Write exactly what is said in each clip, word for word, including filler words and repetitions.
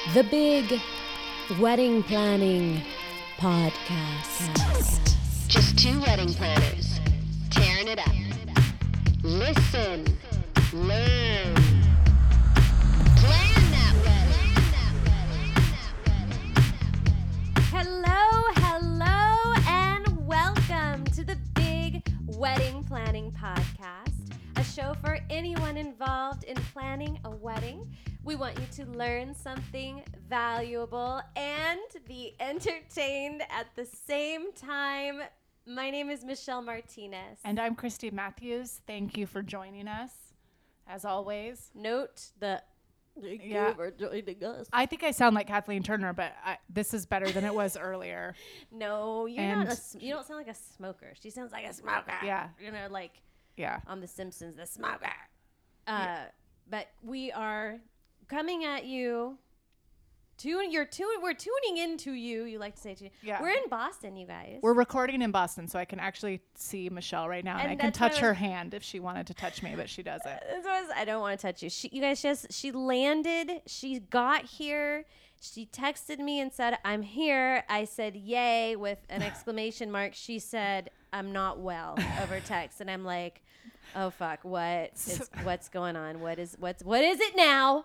The Big Wedding Planning Podcast. Just two wedding planners tearing it up. Listen, learn, plan that wedding. Hello, hello, and welcome to the Big Wedding Planning Podcast, a show for anyone involved in planning a wedding. We want you to learn something valuable and be entertained at the same time. My name is Michelle Martinez. And I'm Christy Matthews. Thank you for joining us, as always. Note the thank Yeah. you for joining us. I think I sound like Kathleen Turner, but I, this is better than it was earlier. No, you're And- not. A, s- you don't sound like a smoker. She sounds like a smoker. Yeah. You know, like Yeah. on The Simpsons, the smoker. Uh, but we are coming at you. Tune, you're tune, we're tuning into you. You like to say to Yeah. We're in Boston, you guys. We're recording in Boston, so I can actually see Michelle right now, and, And I can that's why touch I was- her hand if she wanted to touch me, but she doesn't. This was, I don't want to touch you. She, you guys, just she landed. She got here. She texted me and said, "I'm here." I said, "Yay!" with an exclamation mark. She said, "I'm not well," over text, and I'm like, "Oh fuck! What is what's going on? What is what's what is it now?"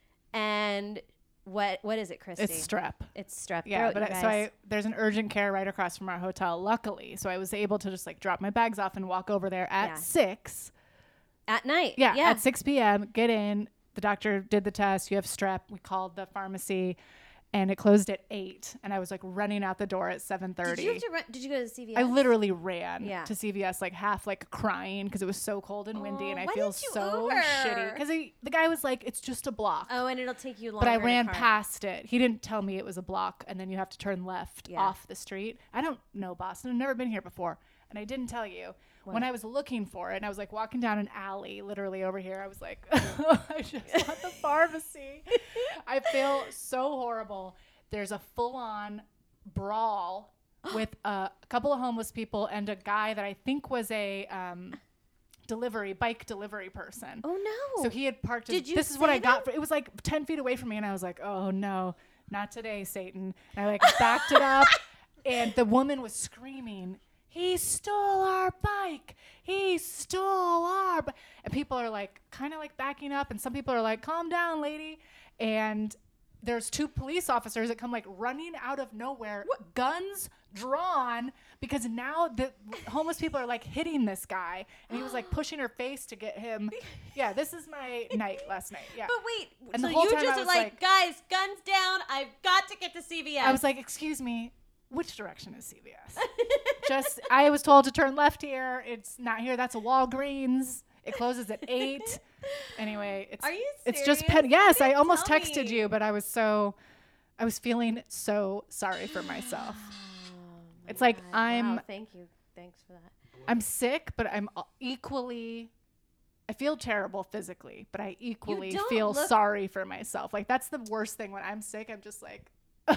And what what is it, Christy? It's strep. It's strep Yeah, throat, but you I, so guys. I there's an urgent care right across from our hotel, luckily. So I was able to just like drop my bags off and walk over there at Yeah. six. At night. Yeah, yeah. at six p.m., get in. The doctor did the test. You have strep. We called the pharmacy, and it closed at eight. And I was like running out the door at seven thirty. Did you have to run? Did you go to C V S? I literally ran Yeah. to C V S, like half like crying because it was so cold and windy, Oh, and I why feel didn't you so Uber? shitty. Because the guy was like, "It's just a block," Oh, and it'll take you longer. but I in a ran car. past it. He didn't tell me it was a block, and then you have to turn left Yeah. off the street. I don't know Boston. I've never been here before, and I didn't tell you. When I was looking for it, and I was like walking down an alley, literally over here, I was like, I just want the pharmacy. I feel so horrible. There's a full-on brawl with a couple of homeless people and a guy that I think was a um, delivery, bike delivery person. Oh no! So he had parked. His, Did you this is what I say got. that? For, it was like ten feet away from me, and I was like, "Oh no, not today, Satan!" And I like backed it up, and the woman was screaming, "He stole our bike! He stole our!" B-. And people are like, kind of like backing up, and some people are like, "Calm down, lady!" And there's two police officers that come like running out of nowhere, guns drawn, because now the homeless people are like hitting this guy, and he was like pushing her face to get him. Yeah, this is my night last night. Yeah. But wait, And so the whole you time just I are was like, like- guys, guns down. I've got to get to C V S. I was like, "Excuse me, which direction is C V S?" Just, I was told to turn left here. It's not here. That's a Walgreens. It closes at eight. Anyway, it's Are you it's just serious? pen. Yes, You I didn't almost tell texted me. you, but I was so, I was feeling so sorry for myself. Oh, It's like God. I'm Wow, thank you. Thanks for that. I'm sick, but I'm equally. I feel terrible physically, but I equally don't feel look- sorry for myself. Like that's the worst thing when I'm sick. I'm just like,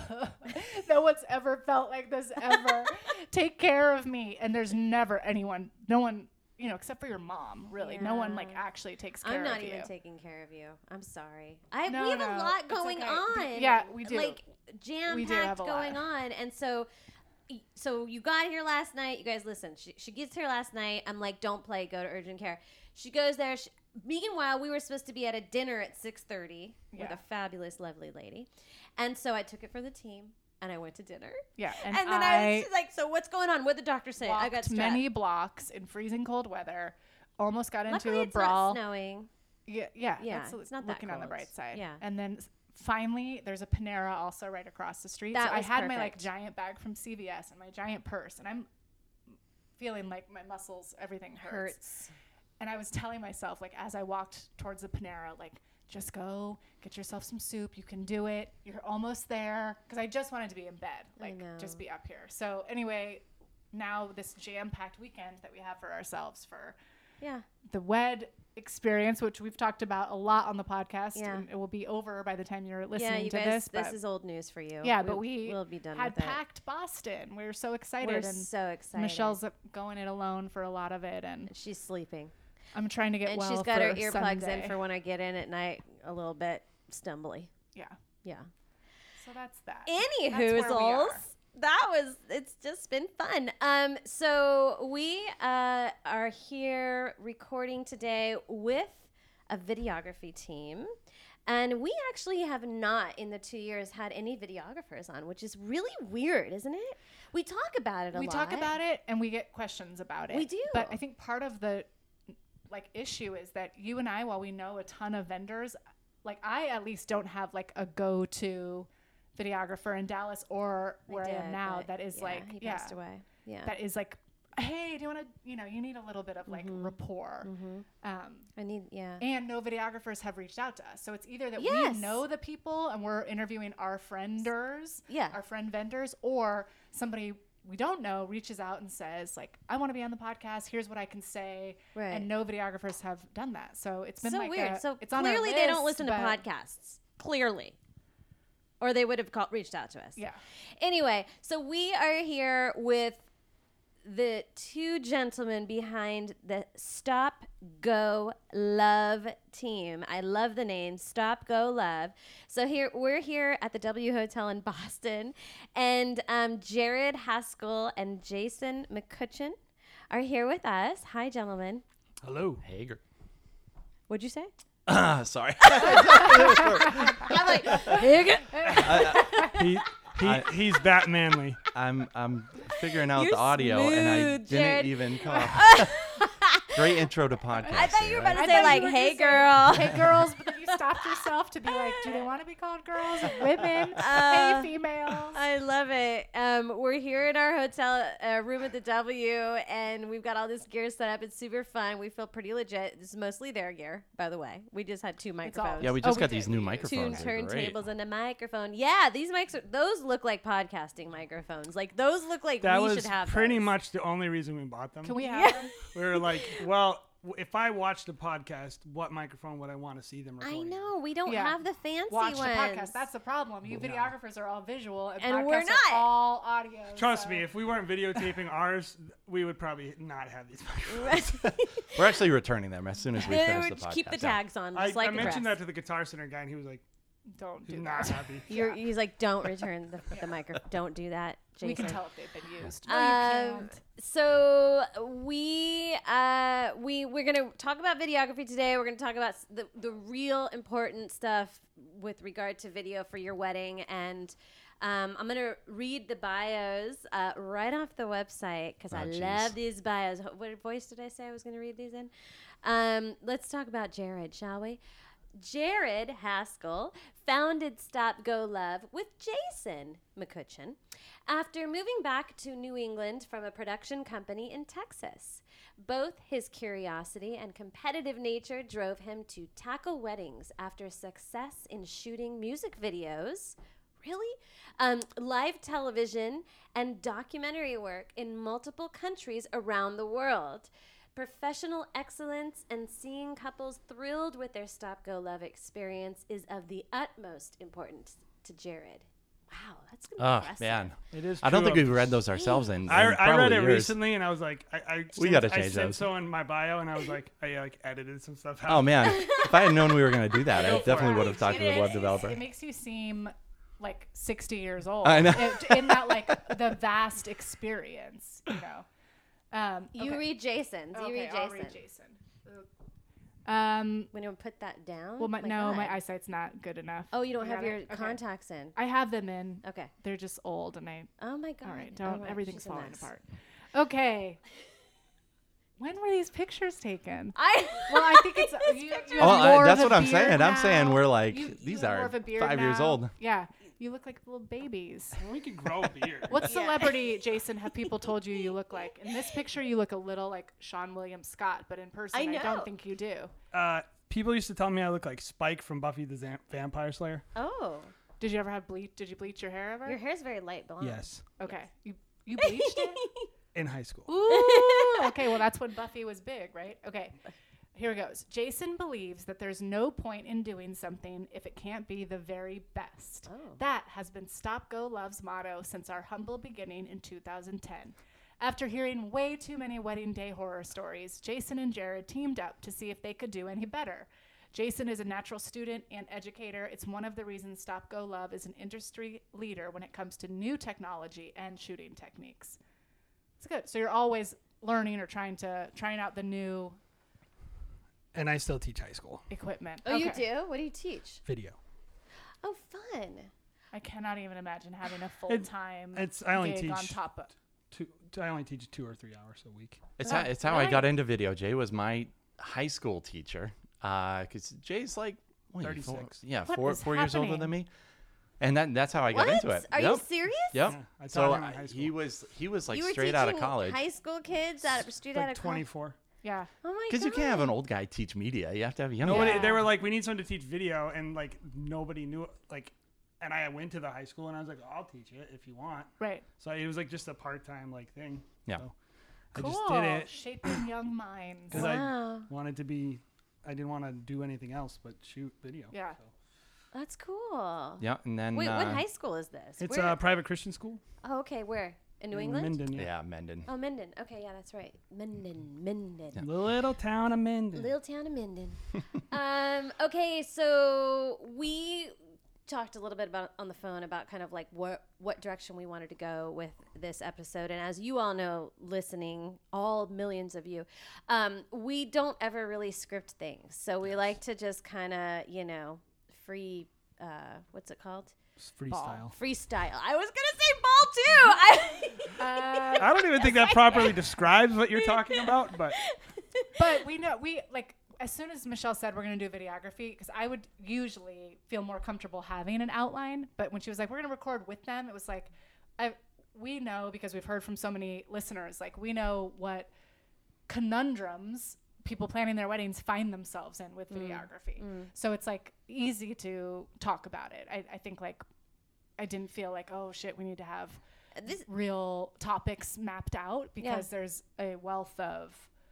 no one's ever felt like this ever. Take care of me. And there's never anyone, no one, you know, except for your mom, really. No one like Yeah. actually takes care I'm not of you. even taking care of you. I'm sorry. I No, we have no, a lot it's going okay. on. Yeah, we do. Like jam We do packed have a lot. going on, and so. So you got here last night. You guys, listen. She, she gets here last night. I'm like, don't play. Go to urgent care. She goes there. She, meanwhile, we were supposed to be at a dinner at six thirty with Yeah. a fabulous, lovely lady, and so I took it for the team, and I went to dinner. Yeah. And, And, then I, was just like, so what's going on? What did the doctor say? I got walked strep. many blocks in freezing cold weather. Almost got into Luckily, a it's brawl. not snowing. Yeah, yeah, Yeah, that's it's not that looking on the cold. bright side. Yeah. And then s- finally, there's a Panera also right across the street. That so I was had my like perfect. giant bag from C V S and my giant purse, and I'm feeling like my muscles, everything hurts. Hurts. And I was telling myself, like, as I walked towards the Panera, like, just go get yourself some soup. You can do it. You're almost there. Because I just wanted to be in bed, I like, know. just be up here. So anyway, now this jam-packed weekend that we have for ourselves for Yeah. the wed experience, which we've talked about a lot on the podcast, Yeah. and it will be over by the time you're listening Yeah, you to guys, this. this But is old news for you. yeah, but we we'll be done had with it. packed Boston. We were so excited, We're and so excited. Michelle's uh, going it alone for a lot of it, and She's sleeping, I'm trying to get and well she's got her for earplugs Sunday. in for when I get in at night. A little bit stumbly. Yeah. Yeah. So that's that. Any That's where we hoozles. are. That was, it's just been fun. Um, so we uh, are here recording today with a videography team. And we actually have not in the two years had any videographers on, which is really weird, isn't it? We talk about it a we lot. talk about it and we get questions about it. We do. But I think part of the like issue is that you and I, while we know a ton of vendors, like I at least don't have like a go-to videographer in Dallas or where I, did, am now but that is yeah, like he yeah passed away. Yeah. that is like, hey, do you want to, you know, you need a little bit of like rapport. Um, I need, yeah. and no videographers have reached out to us. So it's either that Yes. we know the people and we're interviewing our frienders, Yeah. our friend vendors, or somebody we don't know reaches out and says like, I want to be on the podcast. Here's what I can say. Right. And no videographers have done that. So it's been so like weird. a- so it's on our clearly they don't list, listen to but- podcasts. Clearly. Or they would have called, reached out to us. Yeah. Anyway, so we are here with the two gentlemen behind the Stop Go Love team. I love the name Stop Go Love. So here we're here at the W Hotel in Boston, and um, Jared Haskell and Jason McCutcheon are here with us. Hi, gentlemen. Hello. Hager. What'd you say? Sorry. I'm like, "Higgin." He, he I- he's Batmanly. I'm I'm figuring out You're the audio and I smooth, didn't Jared. even cough. Great intro to podcast. I thought you were about to I say thought like, you were "Hey, gonna say, girl." Hey, girls. But then you stopped yourself to be like, do they want to be called girls? Women? Uh, hey, females? I love it. Um, we're here in our hotel uh, room at the W, and we've got all this gear set up. It's super fun. We feel pretty legit. It's mostly their gear, by the way. We just had two all- microphones. Yeah, we Oh, just we got did. these new two microphones. They're great. turntables and a microphone. Yeah, these mics are, those look like podcasting microphones. Like those look like That we was should have pretty those. much the only reason we bought them. Can we have them? We were like, well, w- if I watched a podcast, what microphone would I want to see them I recording? know we don't Yeah. have the fancy Watch ones. the podcast. That's the problem. You videographers are all visual, and, And podcasts we're are not. all audio. Trust so- me, if we weren't videotaping ours, we would probably not have these microphones. We're actually returning them as soon as we They finish the would podcast. keep the Yeah. tags on, I, just like I the mentioned press. that to the Guitar Center guy, and he was like, don't do he's not that. happy. You're, He's like, don't return the, the microphone. Don't do that, Jason. We can tell if they've been used. No, you Um, can't. so we uh, we we're gonna talk about videography today. We're gonna talk about s- the the real important stuff with regard to video for your wedding, and um, I'm gonna read the bios uh, right off the website because Oh, I geez. love these bios. Ho- What voice did I say I was gonna read these in? Um, let's talk about Jared, shall we? Jared Haskell founded Stop Go Love with Jason McCutcheon after moving back to New England from a production company in Texas. Both his curiosity and competitive nature drove him to tackle weddings after success in shooting music videos. Really? Um, live television and documentary work in multiple countries around the world. Professional excellence and seeing couples thrilled with their Stop Go Love experience is of the utmost importance to Jared. Wow, that's Oh impressive. man, It is. I don't true. think we've read those ourselves in. I, in I read probably it years. recently, and I was like, I, I We sent- gotta I change said those. so in my bio, and I was like, I like edited some stuff out. Oh man, if I had known we were gonna do that, I Go for definitely it. would have talked to the web It developer. makes you seem like sixty years old. I know. It- in that like the vast experience, you know. Um, You okay. read Jason's. You Okay, read I'll Jason. read Jason. Um. When you put that down? Well, my, My no, my God. eyesight's not good enough. Oh, you don't You have got your it? Okay. contacts in. I have them in. Okay. They're just old, and I. Oh my God. All right, All don't. right, Everything's she's a falling mess. apart. Okay. When were these pictures taken? I Well, I think it's you, you have Well, I- more that's of a what I'm beard saying. I'm saying now. we're like, You- you these have are more of a beard five years now. old. Yeah, you look like little babies. We could grow a beard. What celebrity, Jason, have people told you you look like? In this picture, you look a little like Sean William Scott, but in person, I I, know. don't think you do. Uh, people used to tell me I look like Spike from Buffy the Zam- Vampire Slayer. Oh, Did you ever have bleach? Did you bleach your hair ever? your hair's very light blonde. Yes, Okay, you you bleached it. in high school. Ooh, okay, well, that's when Buffy was big, right? Okay, here goes. Jason believes that there's no point in doing something if it can't be the very best. Oh. That has been Stop Go Love's motto since our humble beginning in two thousand ten. After hearing way too many wedding day horror stories, Jason and Jared teamed up to see if they could do any better. Jason is a natural student and educator. It's one of the reasons Stop Go Love is an industry leader when it comes to new technology and shooting techniques. It's good. So you're always learning or trying to trying out the new And I still teach high school equipment. Oh, you Okay. do? What do you teach? video. Oh, fun. I cannot even imagine having a full-time It's I only gig teach on top of. two. I only teach two or three hours a week. It's Oh, how, it's how I really? got into video. Jay was my high school teacher. Uh, cause Jay's like what are you, four- thirty-six. yeah, What four is four years older happening? than me. And that that's how I got What? into it. Are yep. you serious? Yep. Yeah, I taught so him in I- high school. he was he was like you were straight out of teaching college. high school kids out straight out Like of college. twenty-four. Yeah. Oh my god. Because you can't have an old guy teach media. You have to have a young Nobody. guy. Yeah. They were like, we need someone to teach video, and like nobody knew like. And I went to the high school, and I was like, I'll teach it if you want. Right. So it was like just a part-time like thing. Yeah. So Cool. I just did it Shaping young minds. because Wow. I wanted to be. I didn't want to do anything else but shoot video. Yeah. So. That's cool. Yeah, and then Wait, uh, what high school is this? It's Where? a private Christian school. Oh, okay. Where? In New in England? Minden, yeah. yeah, Mendon. Oh, Minden. Okay, yeah, that's right. Minden, Minden. The little town of Minden. Little town of Minden. um, okay, so we talked a little bit about on the phone about kind of like what what direction we wanted to go with this episode. And as you all know, listening, all millions of you, um, we don't ever really script things. So we like to just kind of, you know, free. Uh, what's it called? It's freestyle. Freestyle. I was gonna say ball too. I Uh, I don't even think that properly describes what you're talking about, but but we know we like as soon as Michelle said we're going to do videography, because I would usually feel more comfortable having an outline, but when she was like we're going to record with them, it was like I we know, because we've heard from so many listeners, like we know what conundrums people planning their weddings find themselves in with videography. So it's like easy to talk about it. I, I think like I didn't feel like, oh shit, we need to have this real topics mapped out, because Yeah. there's a wealth of,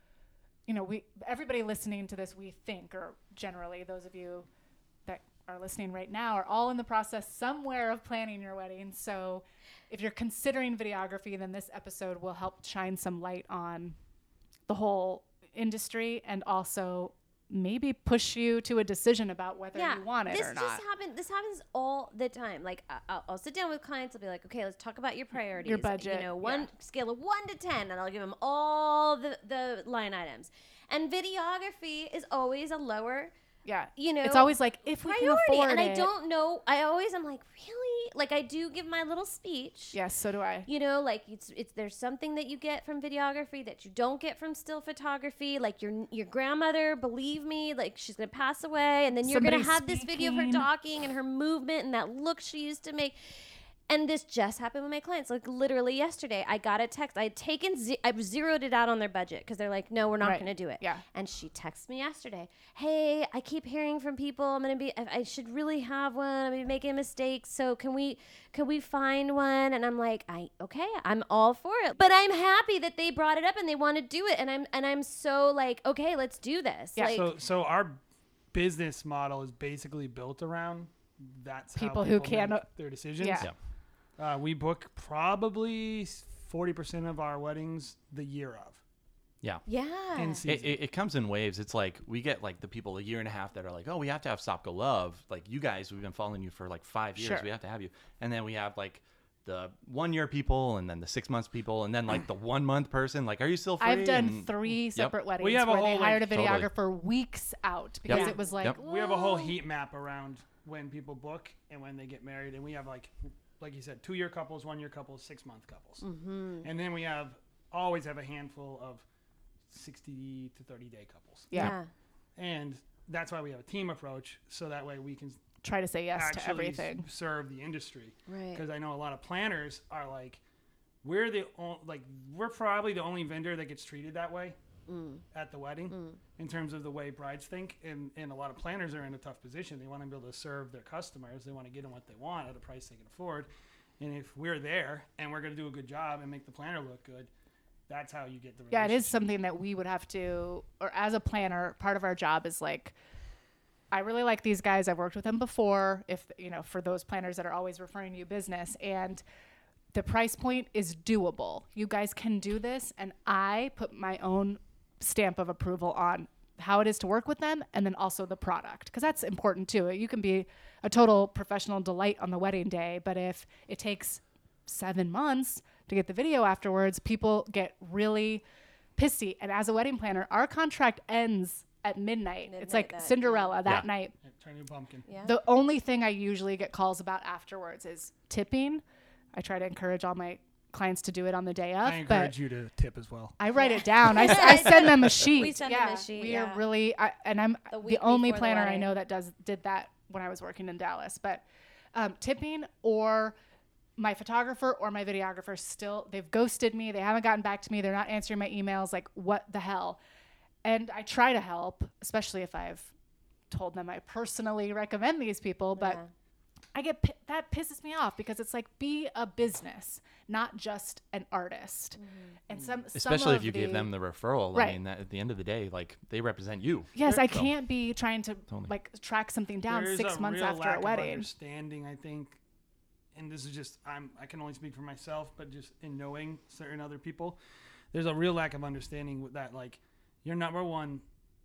you know, we everybody listening to this, we think, or generally those of you that are listening right now are all in the process somewhere of planning your wedding. So if you're considering videography, then this episode will help shine some light on the whole industry and also maybe push you to a decision about whether you want it this or just not. happen. This happens all the time. Like I- I'll, I'll sit down with clients. I'll be like, okay, let's talk about your priorities. budget, You know, one yeah. scale of one to ten, and I'll give them all the the line items. And videography is always a lower. Yeah. You know, it's always like, if we can priority. afford And it. I don't know. I always am like, really? Like I do give my little speech. Yes, so do I. You know, like it's it's there's something that you get from videography that you don't get from still photography. Like your your grandmother, believe me, like she's gonna pass away, and then you're Somebody gonna have this video of her speaking. talking and her movement and that look she used to make. And this just happened with my clients. Like literally yesterday, I got a text. I had taken, ze- I zeroed it out on their budget because they're like, "No, we're not Right. going to do it." Yeah. And she texted me yesterday, "Hey, I keep hearing from people. I'm going to be. I, I should really have one. I'm gonna be making mistakes. So can we, can we find one?" And I'm like, "I okay. I'm all for it." But I'm happy that they brought it up and they want to do it. And I'm and I'm so like, okay, let's do this. Yeah. Like, so so our business model is basically built around that's People how who people can- make their decisions. Yeah. Yeah. Uh, we book probably forty percent of our weddings the year of Yeah. yeah. in season. It, it, it comes in waves. It's like we get like the people a year and a half that are like, oh, we have to have Stop Go Love. Like you guys, we've been following you for like five years. Sure. We have to have you. And then we have like the one year people, and then the six months people, and then like the one month person. Like, are you still free? I've done And- three Yep. separate weddings We have a where they whole, like- hired a Totally. videographer weeks out because Yep. it was like, Yep. we have a whole heat map around when people book and when they get married, and we have like like you said, two year couples, one year couples, six month couples, mm-hmm. and then we have always have a handful of sixty to thirty day couples, yeah, and that's why we have a team approach, so that way we can try to say yes actually to everything. s- serve the industry. Right. Because I know a lot of planners are like, we're the o- like we're probably the only vendor that gets treated that way at the wedding in terms of the way brides think, and and a lot of planners are in a tough position. They want to be able to serve their customers. They want to get them what they want at a price they can afford. And if we're there and we're going to do a good job and make the planner look good, that's how you get the Yeah, it is relationship. something that we would have to, or as a planner, part of our job is like, I really like these guys. I've worked with them before. If, you know, for those planners that are always referring you business, and the price point is doable. You guys can do this. And I put my own stamp of approval on how it is to work with them, and then also the product, because that's important too. You can be a total professional delight on the wedding day, but if it takes seven months to get the video afterwards, people get really pissy. And as a wedding planner, our contract ends at midnight. Midnight it's like that- Cinderella that Yeah. night. Yeah, turn your pumpkin. Yeah. The only thing I usually get calls about afterwards is tipping. I try to encourage all my clients to do it on the day of, I encourage but you to tip as well. I write it down. I, s- I send them a sheet. send them yeah, a sheet, We yeah. are really, I, and I'm The the, week only before the planner I wedding. know that does did that when I was working in Dallas. But um, tipping or my photographer or my videographer still, they've ghosted me. They haven't gotten back to me. They're not answering my emails. Like, what the hell? And I try to help, especially if I've told them I personally recommend these people. But Yeah. I get pi- that pisses me off because it's like, be a business, not just an artist. And some some Especially if of you give the- them the referral. Right. I mean, that, at the end of the day, like they represent you. Yes, I So- can't be trying to Totally. like track something down There's six a months real after lack a of wedding. understanding, I think, and this is just I'm I can only speak for myself, but just in knowing certain other people, there's a real lack of understanding with that. Like, you're number one.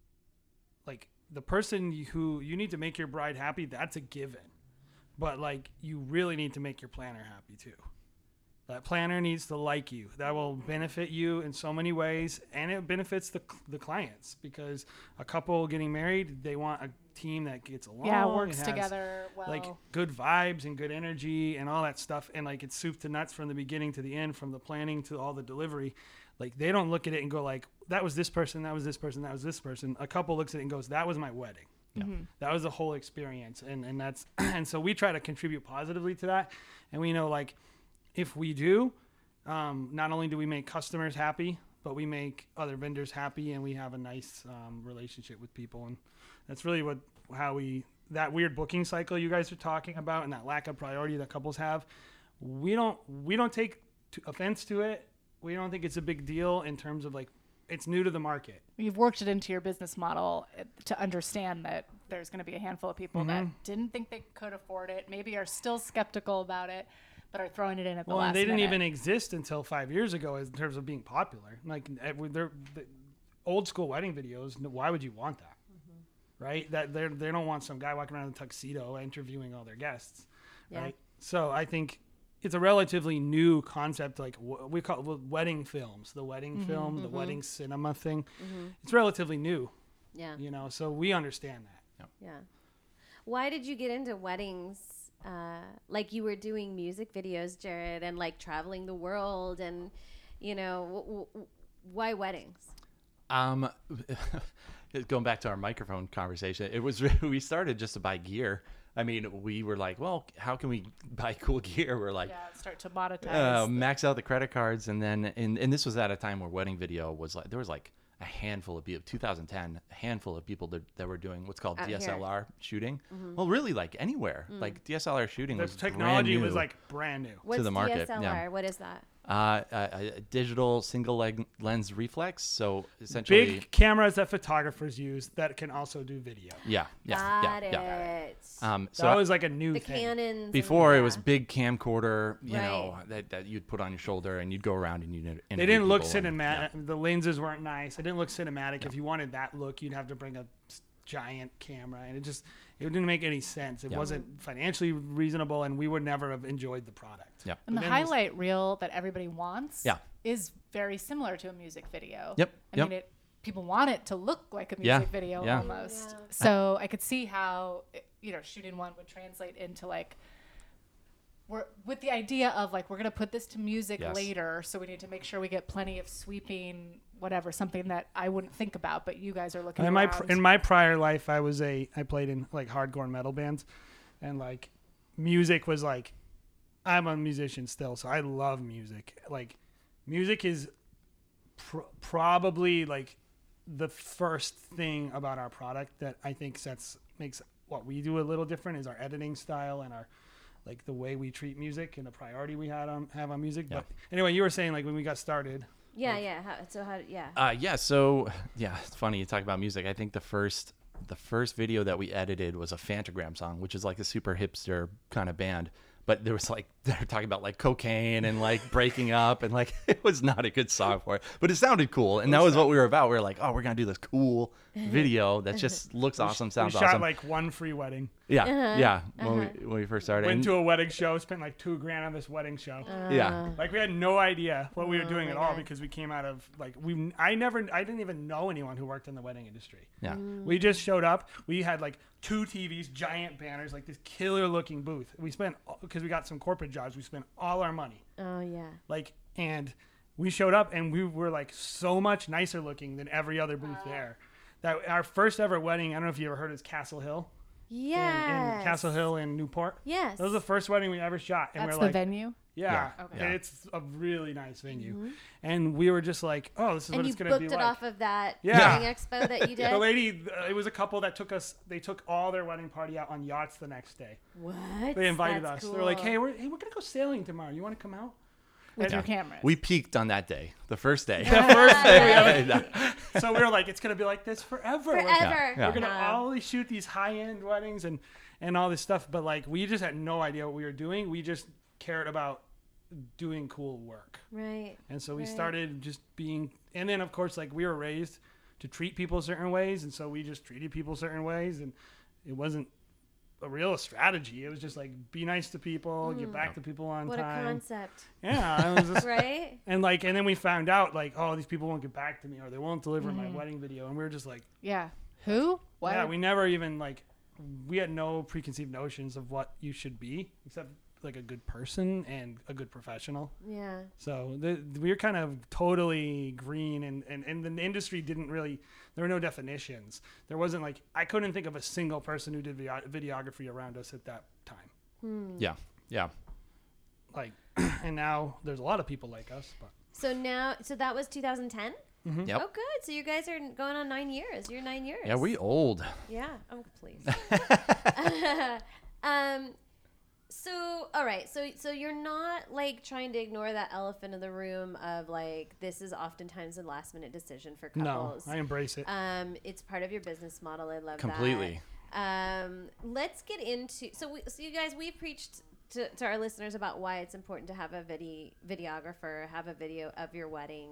Like the person you- who you need to make your bride happy, that's a given. But like you really need to make your planner happy too. That planner needs to like you. That will benefit you in so many ways, and it benefits the the clients because a couple getting married, they want a team that gets along. Yeah, and works has, together well. like good vibes and good energy and all that stuff, and like it's soup to nuts from the beginning to the end, from the planning to all the delivery. Like they don't look at it and go like, that was this person, that was this person, that was this person. A couple looks at it and goes, that was my wedding. That was the whole experience, and and that's and so we try to contribute positively to that, and we know like if we do, um, not only do we make customers happy, but we make other vendors happy, and we have a nice um, relationship with people, and that's really what how we that weird booking cycle you guys are talking about, and that lack of priority that couples have. We don't we don't take to offense to it. We don't think it's a big deal in terms of like it's new to the market. You've worked it into your business model uh, to understand that there's going to be a handful of people that Mm-hmm. didn't think they could afford it, maybe are still skeptical about it, but are throwing it in at the Well, last and they didn't minute. even exist until five years ago in terms of being popular. Like eh, with their the old school wedding videos, n- why would you want that? Right? That they they don't want some guy walking around in a tuxedo interviewing all their guests. Yeah. Right? So I think it's a relatively new concept, like w- we call it wedding films, the wedding film, the wedding cinema thing. It's relatively new, Yeah. you know. So we understand that. Yeah. Why did you get into weddings? Uh, like you were doing music videos, Jared, and like traveling the world, and you know, w- w- why weddings? Um, going back to our microphone conversation, it was we started just to buy gear. I mean, we were like, well, how can we buy cool gear? We're like, yeah, start to monetize. uh, max out the credit cards, and then and, and this was at a time where wedding video was like there was like a handful of people, two thousand ten, a handful of people that, that were doing what's called Out D S L R shooting. Mm-hmm. Well, really, like anywhere, Mm. like D S L R shooting The was technology brand was new. like brand new. What's the market, D S L R? yeah. What is that? uh, a, a digital single leg lens reflex. So essentially, Big cameras that photographers use that can also do video. yeah, yeah, Got yeah, it. yeah. Um, so that I- was like a new The thing. cannons. and- before it was yeah. big camcorder, you Right. know, that, that you'd put on your shoulder and you'd go around and you'd. They didn't look cinematic. The lenses weren't nice. It didn't look cinematic. If you wanted that look, you'd have to bring a s- giant camera, and it just it didn't make any sense. It Yeah. wasn't financially reasonable, and we would never have enjoyed the product. Yeah. And the But then this- highlight reel that everybody wants Yeah. is very similar to a music video. Yep, I yep. mean, it, people want it to look like a Yeah, music video yeah. almost. So I could see how, it- you know, shooting one would translate into like, we're with the idea of like, we're going to put this to music Yes. later. So we need to make sure we get plenty of sweeping, whatever, something that I wouldn't think about, but you guys are looking In my around. pr- in my prior life, I was a I played in like hardcore metal bands, and like music was like I'm a musician still, so I love music. Like music is pr- probably like the first thing about our product that I think sets makes what we do a little different is our editing style and our like the way we treat music and the priority we had on have on music. Yeah. But anyway, you were saying like when we got started. Yeah, yeah. How, so how? Yeah. Uh, yeah. So yeah, it's funny you talk about music. I think the first the first video that we edited was a Fantagram song, which is like a super hipster kind of band. but there was like they were talking about like cocaine and like breaking up, and like it was not a good song for it, but it sounded cool, and that was what we were about. We were like, oh, we're gonna do this cool video that just looks awesome, sounds we shot awesome. like one free wedding. yeah, Uh-huh, yeah. When uh-huh. we when we first started, Went and- to a wedding show, spent like two grand on this wedding show. yeah, Like we had no idea what we were Oh doing my at all God. because we came out of like we. I never. I didn't even know anyone who worked in the wedding industry. yeah. We just showed up. We had like two T Vs, giant banners, like this killer looking booth. We spent because we got some corporate jobs. We spent all our money. Oh yeah. Like and we showed up and we were like so much nicer looking than every other booth there. That our first ever wedding. I don't know if you ever heard of Castle Hill. Yes. In, in Castle Hill in Newport. Yes. That was the first wedding we ever shot. And That's we're the like, venue. yeah, Yeah. and Okay. it's a really nice venue. And we were just like, oh, this is and what you it's going to booked be it like. off of that Yeah. wedding expo that you did. The lady, uh, it was a couple that took us. They took all their wedding party out on yachts the next day. What? They invited That's us. They were like, cool. "Hey, we're hey, we're gonna go sailing tomorrow. You want to come out?" With And- your cameras. We peaked on that day, the first day. The first day we ever- Yeah. So we were like, "It's gonna be like this forever. We're- Forever. Yeah. We're gonna No. always shoot these high-end weddings and and all this stuff." But like, we just had no idea what we were doing. We just cared about doing cool work, Right. and so we Right. started just being. And then of course, like we were raised to treat people certain ways, and so we just treated people certain ways, and it wasn't a real strategy. It was just like be nice to people, get back to people on What time. a concept. Yeah, it was just, Right? and like, and then we found out like, oh, these people won't get back to me, or they won't deliver Mm-hmm. my wedding video, and we were just like, Yeah. Who? What? yeah, we never even like, we had no preconceived notions of what you should be, except like a good person and a good professional. Yeah. So the, we were kind of totally green, and, and, and the industry didn't really, there were no definitions. There wasn't like, I couldn't think of a single person who did video, videography around us at that time. yeah, yeah. Like, and now there's a lot of people like us, but So now, so that was two thousand ten? Yep. Oh, good. So you guys are going on nine years. You're nine years. Yeah, we old. Yeah. Oh, please. um. So, all right. So, so you're not like trying to ignore that elephant in the room of like this is oftentimes a last minute decision for no, couples. I embrace it. Um, it's part of your business model. I love Completely. that. Um, let's get into so we, so you guys we've preached to, to our listeners about why it's important to have a video videographer, have a video of your wedding.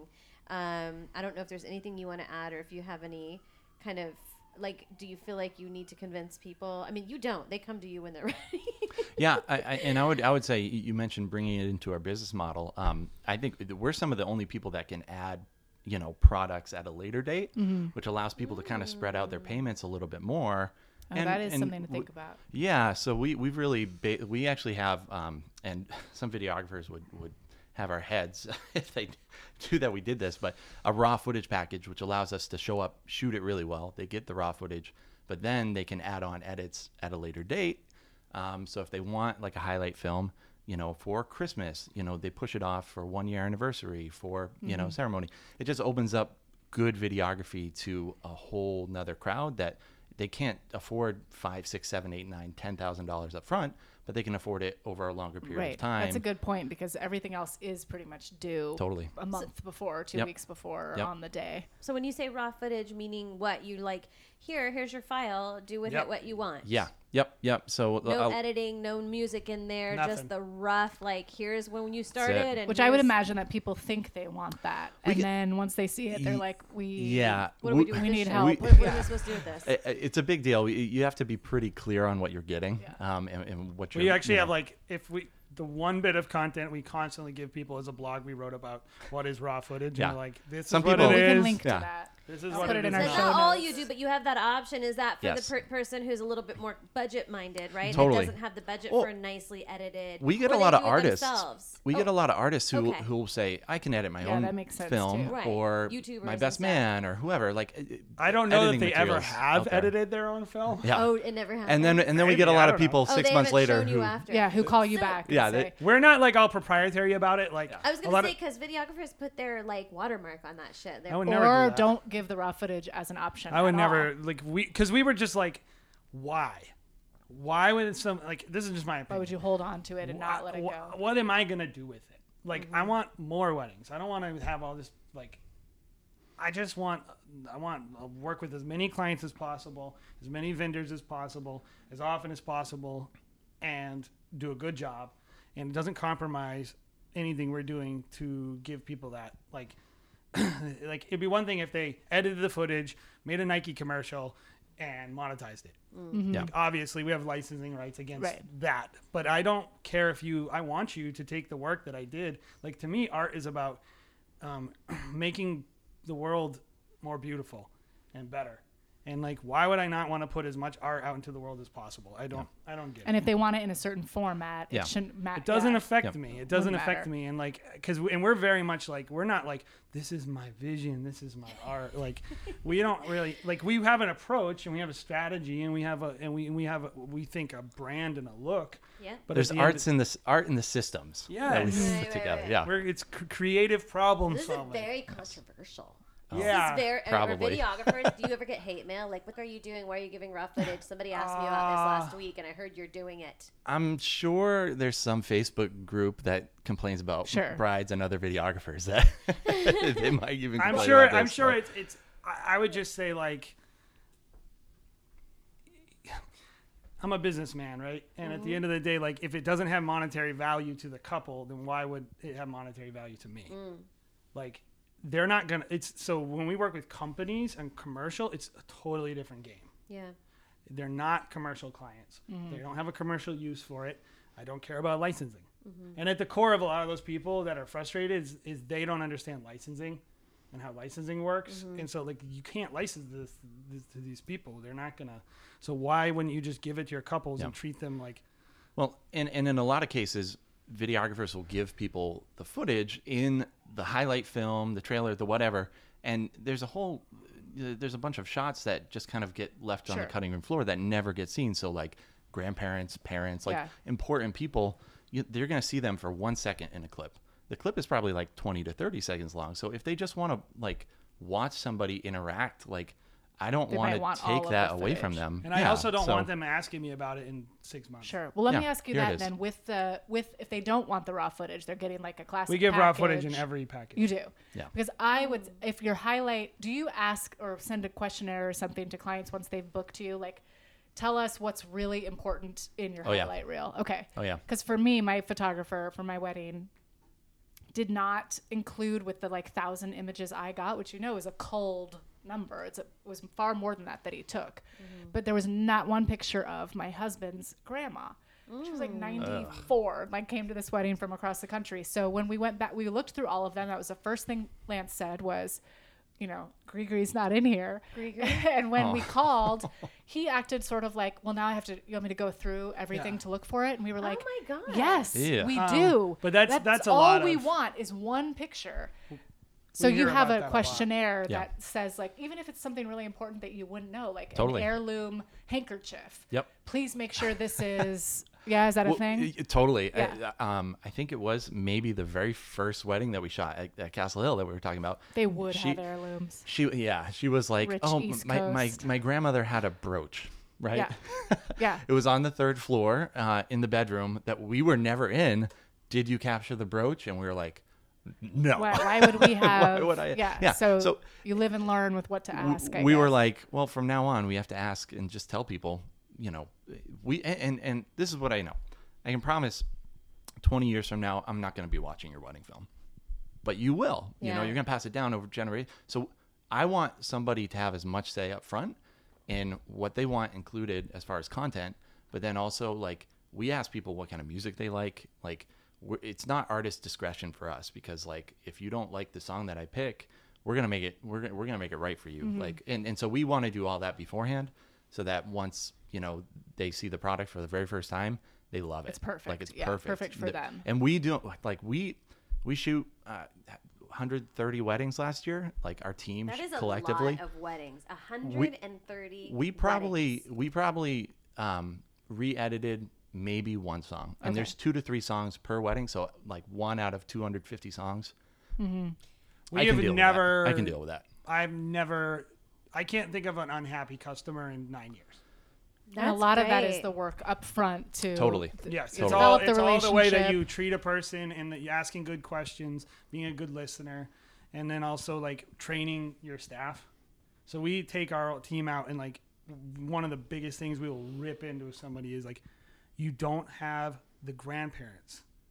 Um, I don't know if there's anything you want to add, or if you have any kind of like, do you feel like you need to convince people? I mean, you don't. They come to you when they're ready. Yeah, I, I, and I would I would say you mentioned bringing it into our business model. Um, I think we're some of the only people that can add, you know, products at a later date, which allows people to kind of spread out their payments a little bit more. Oh, that is something to think w- about. Yeah, so we we've really ba- we actually have, um, and some videographers would would have our heads if they knew that we did this, but a raw footage package which allows us to show up, shoot it really well. They get the raw footage, but then they can add on edits at a later date. Um, so if they want like a highlight film, you know, for Christmas, you know, they push it off for one year anniversary for, you know, ceremony. It just opens up good videography to a whole nother crowd that they can't afford five, six, seven, eight, nine, ten thousand dollars up front, but they can afford it over a longer period Right. of time. That's a good point because everything else is pretty much due Totally. a month before, two Yep. weeks before, Yep. on the day. So when you say raw footage, meaning what? You like, here, here's your file. Do with Yep. it what you want. Yeah. Yep. Yep. So No uh, editing, no music in there, Nothing. just the rough, like, here's when you started. And Which I would here's- imagine that people think they want that. We And get- then once they see it, they're Ye- like, we yeah. What do we we- do with we this need shit? help. What, what are Yeah. we supposed to do with this? I- I- It's a big deal. You- You have to be pretty clear on what you're getting, um, and, and what you're. We actually you have know. like, if we, the one bit of content we constantly give people is a blog we wrote about what is raw footage. Yeah. And we're like, this Some is what people- it we is. can link to Yeah. that. This is I'll what put it it in is our That's now. show not all notes. you do, but you have that option. Is that for Yes. the per- person who's a little bit more budget minded, right? Totally. That doesn't have the budget Well, for a nicely edited. We get or a they lot of do it artists. themselves. We get Oh, a lot of artists who okay. who will say, "I can edit my Yeah, own that makes sense, film," too. Right. or YouTubers my and best stuff. man, or whoever. Like, uh, I don't know that editing they ever materials have out there. edited their own film. Yeah. Oh, it never happened. and then and then we get a Maybe, I lot of don't know. people oh, six they months haven't later shown you who. after. Yeah, who call you So- back. and Yeah, say, they- We're not like all proprietary about it. Like, I was a gonna lot say of- because videographers put their like watermark on that shit. They're I would never or do that. don't give the raw footage as an option. I would at never all. like we because we were just like, why, why would some like this is just my opinion. Why would you hold on to it and not let it Wha- go? What am I gonna do with it? Like, I want more weddings. I don't want to have all this. Like, I just want, I want to work with as many clients as possible, as many vendors as possible, as often as possible, and do a good job. and it doesn't compromise anything we're doing to give people that. Like, like it'd be one thing if they edited the footage, made a Nike commercial, and monetized it. Mm-hmm. Yeah. Like, obviously, we have licensing rights against Right. that, but I don't care if you. I want you to take the work that I did. Like, to me, art is about um, making the world more beautiful and better. And like, why would I not want to put as much art out into the world as possible? I don't. I don't get And it. if they want it in a certain format, Yeah. it shouldn't matter. It doesn't yeah. affect Yep. me. It doesn't Wouldn't affect matter. me. And like, because and we're very much like, we're not like, this is my vision, this is my art. Like, we don't really like. We have an approach and we have a strategy and we have a and we and we have a, we think a brand and a look. Yeah. But There's at the end arts in this art in the systems that we Yes. put Right, right, together. right. Yeah. Where it's c- creative problem This is solving. very controversial. Yeah, This is very, probably. Are videographers, do you ever get hate mail? Like, what are you doing? Why are you giving raw footage? Somebody asked me about this last week, and I heard you're doing it. I'm sure there's some Facebook group that complains about Sure. brides and other videographers that they might even. I'm complain sure. about I'm this, sure but- it's. It's. I, I would just say like, I'm a businessman, right? And at the end of the day, like, if it doesn't have monetary value to the couple, then why would it have monetary value to me? Like, they're not gonna. It's so when we work with companies and commercial, it's a totally different game. Yeah. They're not commercial clients. They don't have a commercial use for it. I don't care about licensing. And at the core of a lot of those people that are frustrated is, is they don't understand licensing and how licensing works. And so, like, you can't license this, this to these people. They're not gonna. So why wouldn't you just give it to your couples Yeah. and treat them like? Well, and, and in a lot of cases, videographers will give people the footage in the highlight film, the trailer, the whatever, and there's a whole, there's a bunch of shots that just kind of get left on Sure. the cutting room floor that never get seen. So like grandparents, parents, like Yeah. important people, you, they're going to see them for one second in a clip. The clip is probably like twenty to thirty seconds long. So if they just want to like watch somebody interact, like I don't They want might to want all take of that the away from footage. them. And I Yeah, also don't so- want them asking me about it in six months. Sure. Well, let me Yeah, ask you here it that is. then. With the with if they don't want the raw footage, they're getting like a classic. We give raw footage in package. every package. You do. Yeah. Because I would, if your highlight, do you ask or send a questionnaire or something to clients once they've booked you? Like, tell us what's really important in your Oh, yeah. highlight reel. Okay. Oh, yeah. Because for me, my photographer for my wedding did not include with the like thousand images I got, which you know is a cold number. It's a, it was far more than that that he took. But there was not one picture of my husband's grandma. She was like ninety-four, like came to this wedding from across the country. So when we went back, we looked through all of them. That was the first thing Lance said was, you know, Grigri's not in here. And when we called, he acted sort of like, well, now I have to, you want me to go through everything Yeah. to look for it? And we were like, oh my God. yes, Yeah. we Um, do. but that's- that's a all lot we of- want is one picture. So We you hear have about a that a lot. questionnaire Yeah. that says like, even if it's something really important that you wouldn't know, like Totally. an heirloom handkerchief. Yep. Please make sure this is, yeah, is that a Well, thing? y- Totally. Yeah. I, um, I think it was maybe the very first wedding that we shot at, at Castle Hill that we were talking about. They would she- have heirlooms. She, yeah, she was like, Rich "Oh, East my, my Coast. my grandmother had a brooch, right? Yeah. Yeah. It was on the third floor uh, in the bedroom that we were never in. Did you capture the brooch?" And we were like, "No." Why, why would we have? would I- Yeah. yeah, So, so- you live and learn with what to W- ask. I we were guess. like, well, from now on, we have to ask and just tell people, you know, we and and, and this is what I know. I can promise, twenty years from now, I'm not going to be watching your wedding film, but you will. You know, Yeah. you're going to pass it down over generations. So I want somebody to have as much say up front in what they want included as far as content, but then also like we ask people what kind of music they like. Like we're, it's not artist discretion for us because like if you don't like the song that I pick, we're gonna make it we're gonna, we're gonna make it right for you. Mm-hmm. Like and, and so we want to do all that beforehand so that once you know they see the product for the very first time, they love it. It's perfect. Like it's Yeah, perfect. perfect for The- them. And we do like like we we shoot uh, one hundred thirty weddings last year. Like our team That is a collectively. lot of weddings. one hundred thirty we probably weddings. we probably um, re-edited maybe one song, and Okay. there's two to three songs per wedding, so like one out of two hundred fifty songs. We I can have deal never. With that. I can deal with that. I've never. I can't think of an unhappy customer in nine years. and a That's lot of that is great. the work up front to Totally. Yes, Totally. it's all Develop the it's all the way that relationship. you treat a person and that you asking good questions, being a good listener, and then also like training your staff. So we take our team out and like one of the biggest things we will rip into somebody is like you don't have the grandparents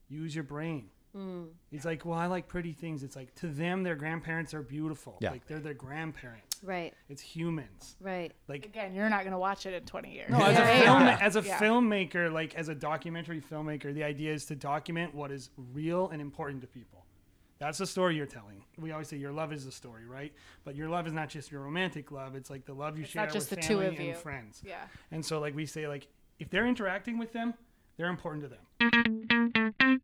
use your brain. It's like, well, I like pretty things. It's like, to them, their grandparents are beautiful. Yeah. Like, they're their grandparents. Right. It's humans. Right. Like, Again, you're not going to watch it in twenty years. no, as a, Yeah. film, Yeah. as a Yeah. filmmaker, like as a documentary filmmaker, the idea is to document what is real and important to people. That's the story you're telling. We always say your love is the story, right? But your love is not just your romantic love. It's like the love you It's share not just with the two family of and you. friends. Yeah. And so, like we say, like if they're interacting with them, they're important to them.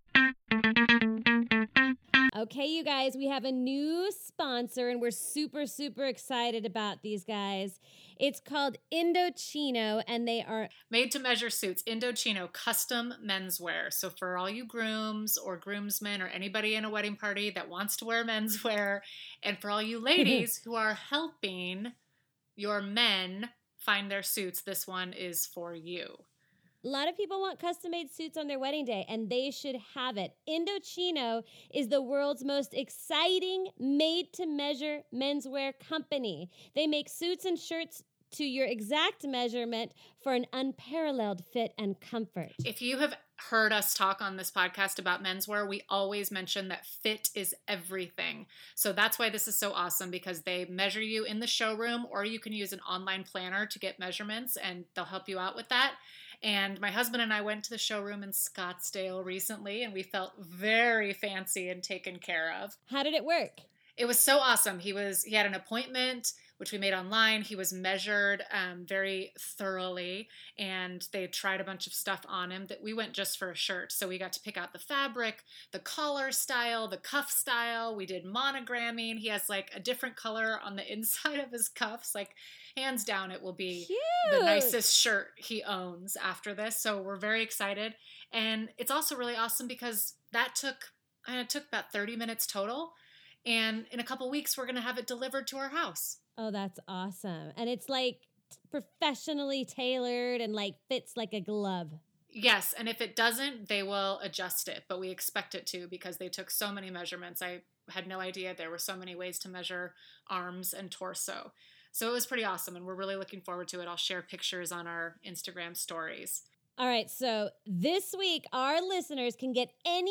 Okay, you guys, we have a new sponsor and we're super, super excited about these guys. It's called Indochino and they are Made to measure suits, Indochino custom menswear. So for all you grooms or groomsmen or anybody in a wedding party that wants to wear menswear, and for all you ladies who are helping your men find their suits, this one is for you. a lot of people want custom made suits on their wedding day, and they should have it. Indochino is the world's most exciting made to measure menswear company. They make suits and shirts to your exact measurement for an unparalleled fit and comfort. If you have heard us talk on this podcast about menswear, we always mention that fit is everything. So that's why this is so awesome, because they measure you in the showroom, or you can use an online planner to get measurements and they'll help you out with that. And my husband and I went to the showroom in Scottsdale recently and we felt very fancy and taken care of. How did it work? It was so awesome. He was he had an appointment, which we made online. He was measured um, very thoroughly, and they tried a bunch of stuff on him. That we went just for a shirt, so we got to pick out the fabric, the collar style, the cuff style. We did monogramming. He has like a different color on the inside of his cuffs. Like, hands down, it will be Cute. the nicest shirt he owns after this. So we're very excited, and it's also really awesome because that took uh, it took about thirty minutes total. And in a couple weeks, we're going to have it delivered to our house. Oh, that's awesome. And it's like professionally tailored and like fits like a glove. Yes, and if it doesn't, they will adjust it, but we expect it to because they took so many measurements. I had no idea there were so many ways to measure arms and torso. So it was pretty awesome, and we're really looking forward to it. I'll share pictures on our Instagram stories. All right, so this week, our listeners can get any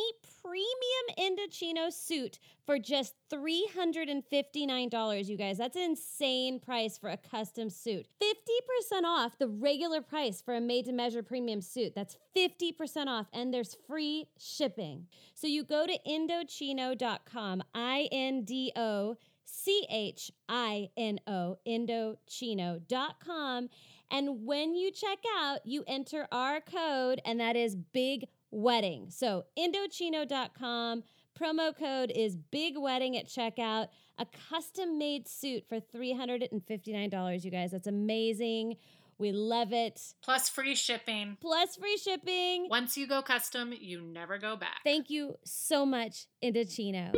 premium Indochino suit for just three hundred fifty-nine dollars, you guys. That's an insane price for a custom suit. fifty percent off the regular price for a made-to-measure premium suit. That's fifty percent off, and there's free shipping. So you go to Indochino dot com, I N D O C H I N O, Indochino dot com. And when you check out, you enter our code, and that is Big Wedding. So Indochino dot com, promo code is Big Wedding at checkout. A custom-made suit for three hundred fifty-nine dollars, you guys. That's amazing. We love it. Plus free shipping. Plus free shipping. Once you go custom, you never go back. Thank you so much, Indochino.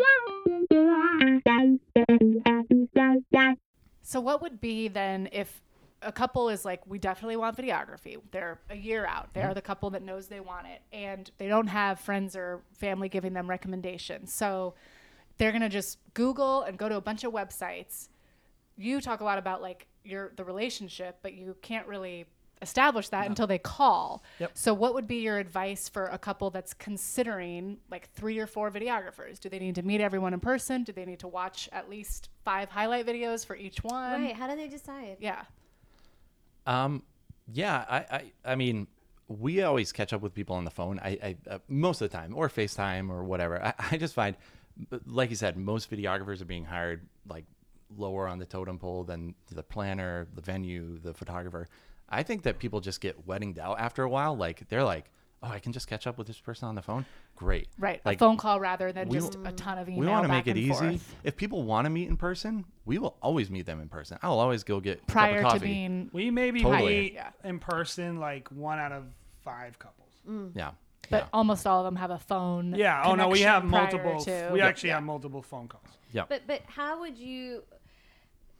So what would be then if a couple is like, we definitely want videography. They're a year out. They're the couple that knows they want it, and they don't have friends or family giving them recommendations. So they're going to just Google and go to a bunch of websites. You talk a lot about like your the relationship, but you can't really establish that until they call. Yep. So what would be your advice for a couple that's considering like three or four videographers? Do they need to meet everyone in person? Do they need to watch at least five highlight videos for each one? Right. How do they decide? Yeah. Um, yeah, I, I, I mean, we always catch up with people on the phone. I, I uh, most of the time, or FaceTime or whatever. I, I just find, like you said, most videographers are being hired like lower on the totem pole than the planner, the venue, the photographer. I think that people just get weddinged out after a while. Like they're like, oh, I can just catch up with this person on the phone. Great. Right. Like, a phone call rather than we- just a ton of email. we want to back make it and easy. forth. If people want to meet in person, we will always meet them in person. I'll always go get a Prior cup of to coffee. being, We maybe Totally. meet Yeah. in person like one out of five couples. yeah. but yeah. almost all of them have a phone. Yeah. Oh no, we have connection prior multiple. to- We Yeah. actually have multiple phone calls. Yeah. But but how would you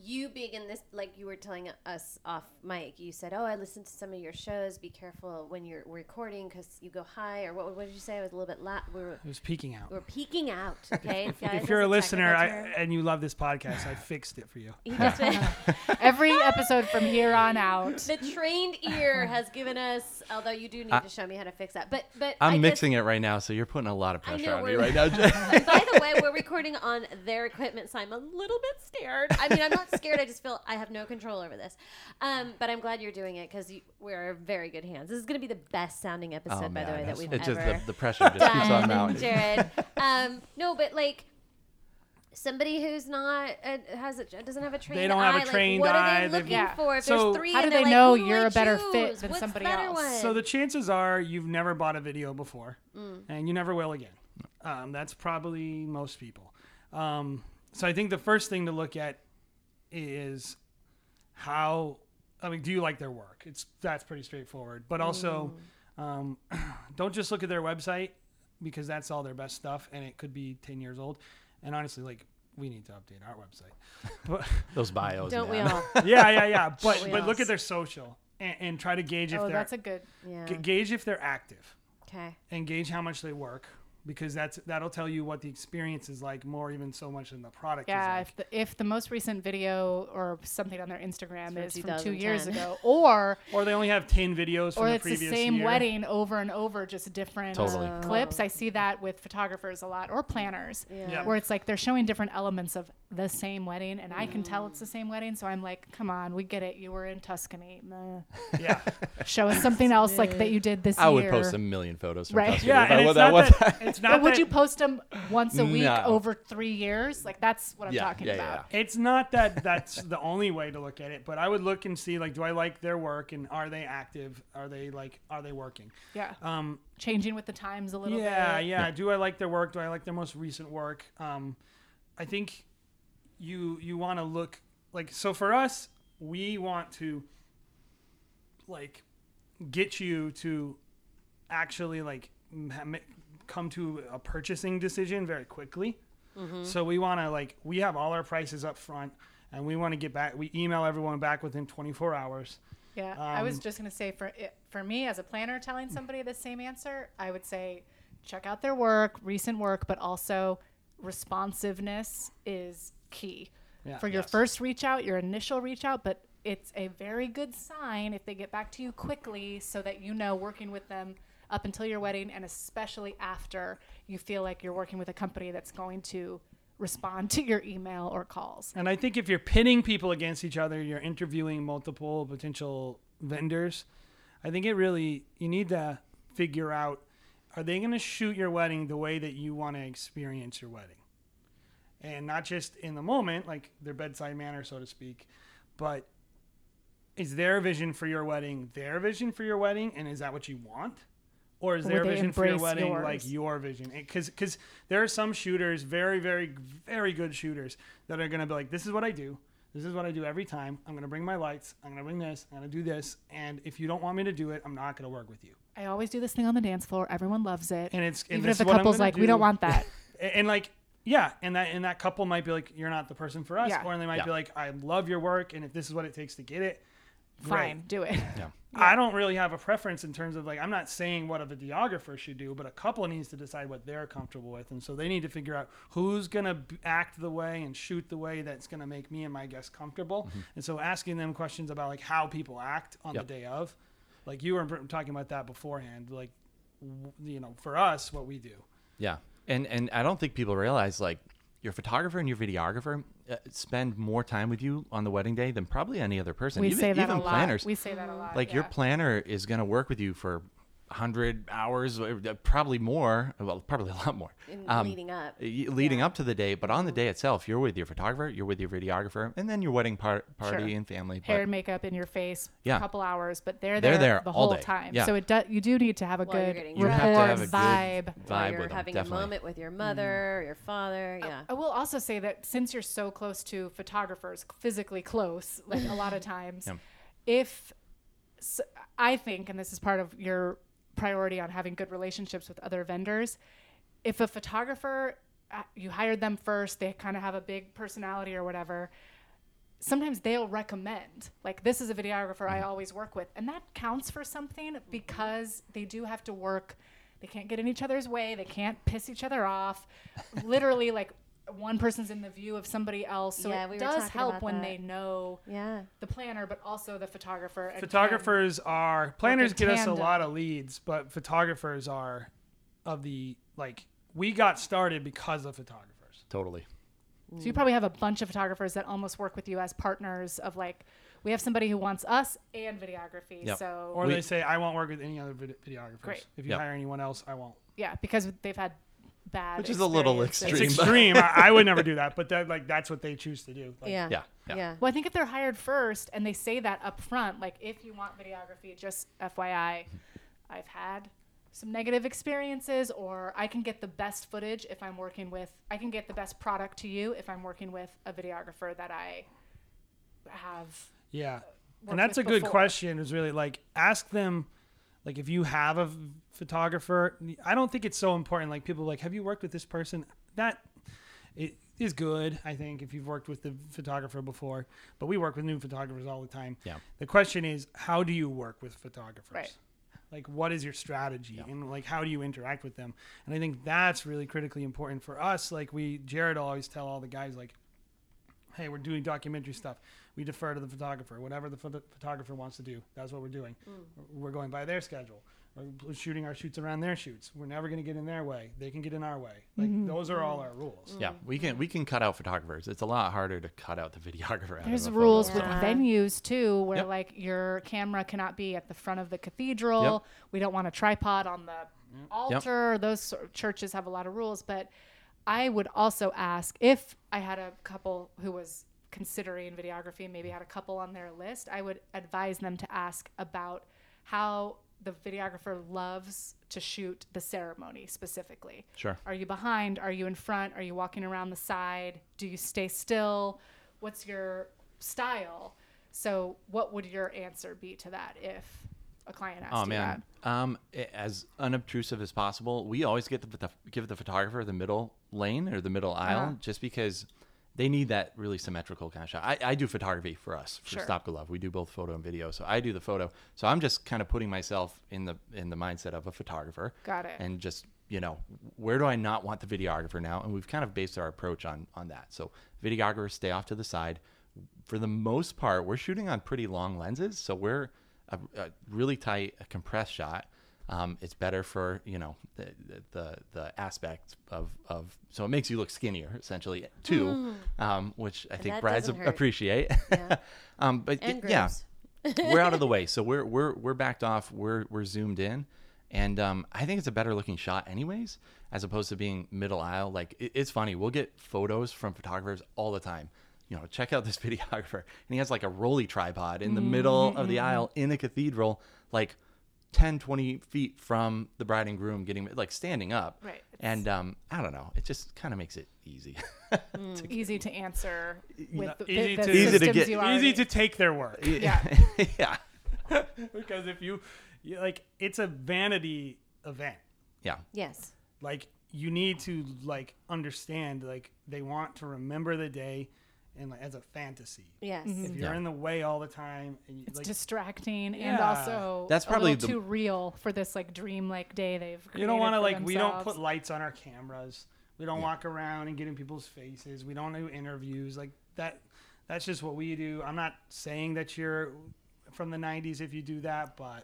you being in this, like you were telling us off mic, you said, oh, I listened to some of your shows. Be careful when you're recording because you go high. Or what, what did you say? It was a little bit loud. We were, It was peeking out. we were peeking out. Okay. Guys, If you're a that's listener technical I, term. and you love this podcast, I fixed it for you. He just Every episode from here on out. the trained ear has given us, although you do need I- to show me how to fix that. But, but I'm I guess- mixing it right now, so you're putting a lot of I pressure know on me we're- right now, Jay. And by the way, we're recording on their equipment, so I'm a little bit scared. I mean, I'm not scared. I just feel I have no control over this. Um, but I'm glad you're doing it because we're in very good hands. This is going to be the best sounding episode, Oh, by the man, way, that that's- we've it's ever just the, the pressure just keeps on done, mounting. Jared. Um, no, but like somebody who's not uh, has a, doesn't have a trained don't have a eye, trained like, what eye, are they they've- looking Yeah. for? If So there's three, how do and they're they like, know who do you're I a better choose? fit than What's somebody the better else? one? So the chances are you've never bought a video before, Mm. and you never will again. Um, that's probably most people. Um, so I think the first thing to look at is how. I mean, do you like their work? It's that's pretty straightforward. But also, Mm. um, don't just look at their website because that's all their best stuff, and it could be ten years old. And honestly, like we need to update our website. But Those bios. Don't we man. all? yeah, yeah, yeah. But we but look all? at their social and, and try to gauge if Oh, they're that's a good. Yeah. g- gauge if they're active. Okay. And gauge how much they work because that's that'll tell you what the experience is like more even so much than the product Yeah, is like. if the if the most recent video or something on their Instagram It's is from from two years twenty ten. ago, or Or they only have ten videos from or the it's the previous same year. wedding over and over, just different Totally. uh, clips. I see that with photographers a lot or planners, Yeah. Yeah. where it's like they're showing different elements of the same wedding, and I can tell it's the same wedding. So I'm like, come on, we get it. You were in Tuscany. Meh. Yeah. Show us something else like that you did this I year. would post a million photos. From Right. Tuscany Yeah, if I and would it's that not one that, time. it's not But would that, you post them once a week No. over three years? Like that's what I'm Yeah, talking yeah, yeah, about. it's not that that's the only way to look at it, but I would look and see like do I like their work and are they active? Are they like are they working? Yeah, Um changing with the times a little yeah, bit. yeah. Do I like their work? Do I like their most recent work? Um, I think you you want to look like so for us, we want to like get you to actually like m- ha- ma- come to a purchasing decision very quickly. So we want to like we have all our prices up front, and we want to get back. We email everyone back within twenty-four hours. Yeah, I was Um, just gonna say for it, for me as a planner, telling somebody the same answer, I would say check out their work, recent work, but also responsiveness is key Yeah. for your Yes. first reach out, your initial reach out. But it's a very good sign if they get back to you quickly, so that you know working with them up until your wedding, and especially after, you feel like you're working with a company that's going to respond to your email or calls. And I think if you're pitting people against each other, you're interviewing multiple potential vendors. I think it really, you need to figure out, are they going to shoot your wedding the way that you want to experience your wedding? And not just in the moment, like their bedside manner, so to speak, but is their vision for your wedding their vision for your wedding? And is that what you want? Or is Or their would they vision for your embrace wedding yours? like your vision? Because because there are some shooters, very, very, very good shooters, that are going to be like, this is what I do. This is what I do every time. I'm going to bring my lights. I'm going to bring this. I'm going to do this. And if you don't want me to do it, I'm not going to work with you. I always do this thing on the dance floor. Everyone loves it. And it's and Even this if the is what I'm couple's gonna like, we don't do." want that. And, and like, yeah, and that and that couple might be like, you're not the person for us. Yeah. Or they might Yeah. be like, I love your work. And if this is what it takes to get it, Fine, do it. Yeah. I don't really have a preference in terms of like I'm not saying what a videographer should do, but a couple needs to decide what they're comfortable with, and so they need to figure out who's gonna b- act the way and shoot the way that's gonna make me and my guests comfortable. Mm-hmm. And so asking them questions about like how people act on Yep. the day of, like you were talking about that beforehand, like w- you know, for us, what we do. Yeah, and and I don't think people realize like your photographer and your videographer uh, spend more time with you on the wedding day than probably any other person. We even, say that even a lot. planners. We say that a lot. like your yeah. planner is going to work with you for one hundred hours, uh, probably more. Well, probably a lot more. In um, leading up. y- leading Yeah. up to the day, but on Mm-hmm. the day itself, you're with your photographer, you're with your videographer, and then your wedding par- party Sure. and family. hair But and makeup in your face Yeah. a couple hours, but they're They're there, there the all whole day. time. Yeah. So it do, you do need to have a While you're good getting you dressed. have to rapport, have a good vibe. While vibe you're with them, having definitely. a moment with your mother or your father. Yeah. I will also say that since you're so close to photographers, physically close, like a lot of times, Yeah. if s I think, and this is part of your priority on having good relationships with other vendors, if a photographer, uh, you hired them first, they kind of have a big personality or whatever, sometimes they'll recommend, like, this is a videographer I always work with. And that counts for something because they do have to work. They can't get in each other's way. They can't piss each other off. Literally, like, one person's in the view of somebody else. So Yeah, it we were does talking help about when that. they know Yeah. the planner, but also the photographer. and Photographers are planners in get us a tandem. lot of leads, but photographers are of the like we got started because of photographers. Totally. can- So you probably have a bunch of photographers that almost work with you as partners of, like, we have somebody who wants us and videography. Yep. So Or We- they say I won't work with any other vid- videographers. Great. If you Yep. hire anyone else, I won't. yeah, because they've had bad Which is a little experiences. It's Extreme. extreme. I, I would never do that, but that like that's what they choose to do. Like, Yeah. Yeah. Yeah. Yeah. Well, I think if they're hired first and they say that up front, like, if you want videography, just F Y I, I've had some negative experiences, or I can get the best footage if I'm working with, I can get the best product to you if I'm working with a videographer that I have. Yeah. worked And that's a with good before. question is really like ask them like if you have a v- photographer, I don't think it's so important. Like people are like, have you worked with this person? That it is good, I think, if you've worked with the photographer before. But we work with new photographers all the time. Yeah. The question is, how do you work with photographers? Right. Like what is your strategy and like how do you interact with them? And I think that's really critically important for us. Like we Jared will always tell all the guys like, hey, we're doing documentary stuff. We defer to the photographer. Whatever the photo- photographer wants to do, that's what we're doing. We're going by their schedule. We're shooting our shoots around their shoots. We're never going to get in their way. They can get in our way. Like those are all our rules. Yeah, we can we can cut out photographers. It's a lot harder to cut out the videographer. out There's of a rules photo. with Yeah. venues too, where Yep. like your camera cannot be at the front of the cathedral. Yep. We don't want a tripod on the altar. Those sort of churches have a lot of rules. But I would also ask if I had a couple who was considering videography, maybe had a couple on their list, I would advise them to ask about how the videographer loves to shoot the ceremony specifically. Sure. Are you behind? Are you in front? Are you walking around the side? Do you stay still? What's your style? So what would your answer be to that if a client asked Oh you man, um, i- as unobtrusive as possible. We always get the, the give the photographer the middle lane or the middle aisle, Uh-huh. just because they need that really symmetrical kind of shot. I, I do photography for us for Sure. Stop Go Love. We do both photo and video, so I do the photo. So I'm just kind of putting myself in the in the mindset of a photographer. Got it. And just you know, where do I not want the videographer now? And we've kind of based our approach on on that. So videographers stay off to the side. For the most part, we're shooting on pretty long lenses, so we're a, a really tight, a compressed shot. Um, it's better for you know the the the aspect of of so it makes you look skinnier essentially too, um, which I think that brides doesn't ap- hurt. appreciate. Yeah. um, but And it- yeah, grooves. we're out of the way, so we're we're we're backed off. We're we're zoomed in, and um, I think it's a better looking shot anyways, as opposed to being middle aisle. Like it, it's funny, we'll get photos from photographers all the time. You know, check out this videographer, and he has like a rolly tripod in the middle of the aisle in a cathedral, like ten, twenty feet from the bride and groom, getting like standing up. Right. And um, I don't know, it just kind of makes it easy. Easy to answer with the, easy the, the to- Easy to systems get- you Easy already- to take their work. Yeah. yeah. Because if you, you like it's a vanity event. Yeah. Yes. Like you need to like understand like they want to remember the day and like, as a fantasy. Yes. If you're Yeah. in the way all the time and you, It's like distracting and Yeah. also That's a probably little the- too real for this like dream-like day they've created you don't want to for like we don't themselves. put lights on our cameras. We don't walk around and get in people's faces. We don't do interviews like that. That's just what we do. I'm not saying that you're from the nineties if you do that, but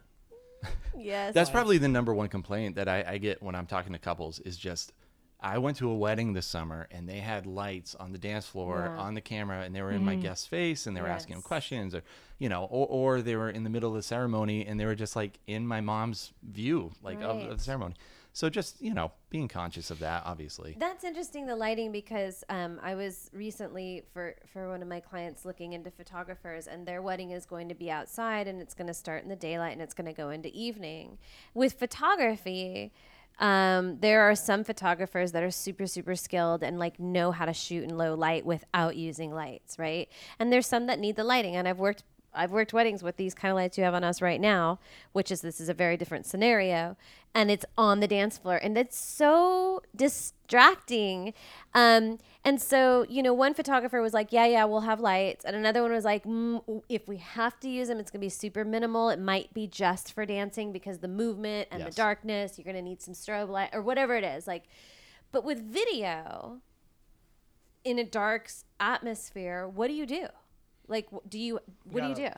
Yes. That's probably the number one complaint that I, I get when I'm talking to couples is just, I went to a wedding this summer and they had lights on the dance floor, Yeah. on the camera, and they were in my guest's face and they were asking them Yes. questions, or, you know, or, or they were in the middle of the ceremony and they were just like in my mom's view, like of, of Right. the ceremony. So just, you know, being conscious of that, obviously. That's interesting, the lighting, because um, I was recently for, for one of my clients looking into photographers, and their wedding is going to be outside and it's going to start in the daylight and it's going to go into evening. With photography, um, there are some photographers that are super, super skilled and like know how to shoot in low light without using lights, right? And there's some that need the lighting. And I've worked I've worked weddings with these kind of lights you have on us right now, which is this is a very different scenario, and it's on the dance floor, and it's so distracting. Um, and so, you know, one photographer was like, yeah, yeah, we'll have lights. And another one was like, mm, if we have to use them, it's going to be super minimal. It might be just for dancing because the movement and Yes. the darkness, you're going to need some strobe light or whatever it is. Like, but with video in a dark s- atmosphere, what do you do? Like, wh- do you, what do you Gotta- do?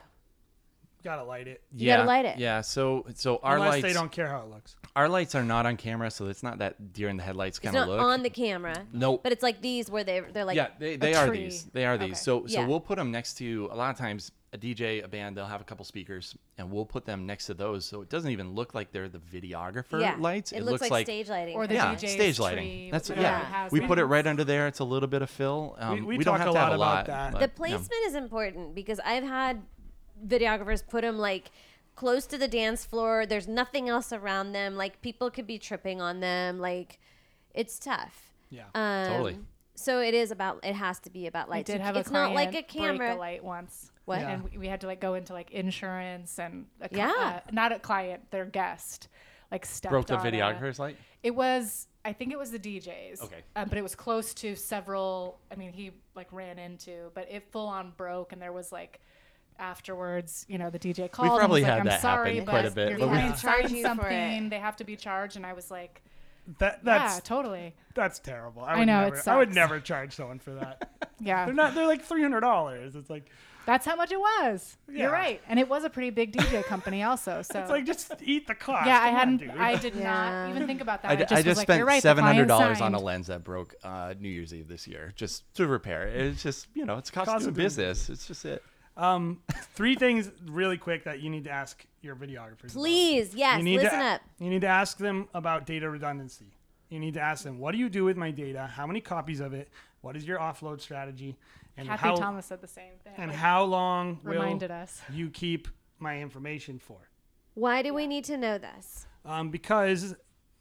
Gotta light it. You gotta light it. Yeah. So so our Unless lights they don't care how it looks. our lights are not on camera, so it's not that deer in the headlights It's kind of not look. on the camera. Nope. But it's like these where they they're like yeah, they, a they are tree. these. They are Okay. these. So so Yeah. we'll put them next to a lot of times a D J, a band. They'll have a couple speakers, and we'll put them next to those, so it doesn't even look like they're the videographer Yeah. lights. It, looks, like, stage lighting. Or the yeah, D J's stage lighting. tree, That's whatever yeah. it has We there. put it right under there. It's a little bit of fill. Um, we we don't talk have a to have lot a about lot. that. but, The yeah. placement is important because I've had videographers put them like close to the dance floor. There's nothing else around them. Like people could be tripping on them. Like it's tough. Yeah. Um, Totally. So it is about. It has to be about I lights. did You- have a it's not like a client break camera. a light once. What? Yeah. And we, we had to like go into like insurance and a, cli- Yeah. uh, not a client, their guest, like stepped Broke the on a- videographer's light. It was, I think it was the D J's. Okay. Um, but it was close to several. I mean, he like ran into, but it full on broke, and there was like afterwards, you know, the D J called. probably and was had like, that I'm sorry, happen but quite a bit, Your but we- client Charge signed you for something. it. They have to be charged, and I was like, That that's yeah, totally. that's terrible. I, I would know, it never, I would sucks. never charge someone for that. Yeah. They're not. They're like three hundred dollars. It's like That's how much it was. Yeah. You're right. And it was a pretty big D J company also. So it's like just eat the cost. yeah, I Come on, hadn't. dude. I did Yeah. not even think about that. I, I d- just, I was just like, spent you're right, the seven hundred client dollars on a signed. lens that broke uh, New Year's Eve this year, just to repair it. It's just you know, it's a cost, Cost of of doing doing business. It's just it. Um, three things really quick that you need to ask your videographers. about. Please, yes, You need listen to, up. You need to ask them about data redundancy. You need to ask them, what do you do with my data? How many copies of it? What is your offload strategy? And Kathy how Thomas said the same thing. and like, how long will reminded us. you keep my information for? Why do we need to know this? Um, because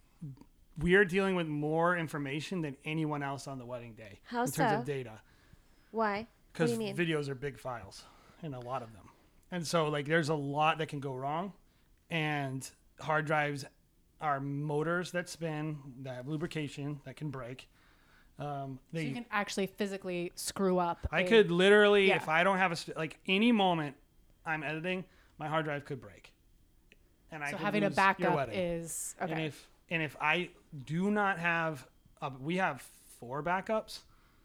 we are dealing with more information than anyone else on the wedding day How in terms so? of data. Why? What do Because you mean? videos are big files, and a lot of them. And so, like, there's a lot that can go wrong, and hard drives are motors that spin, that have lubrication, that can break. Um, So they, you can actually physically screw up. I a- could literally, yeah. if I don't have a st- like any moment I'm editing, my hard drive could break, and I So could having a lose your backup wedding. is And okay. if and if I do not have, uh, we have four backups.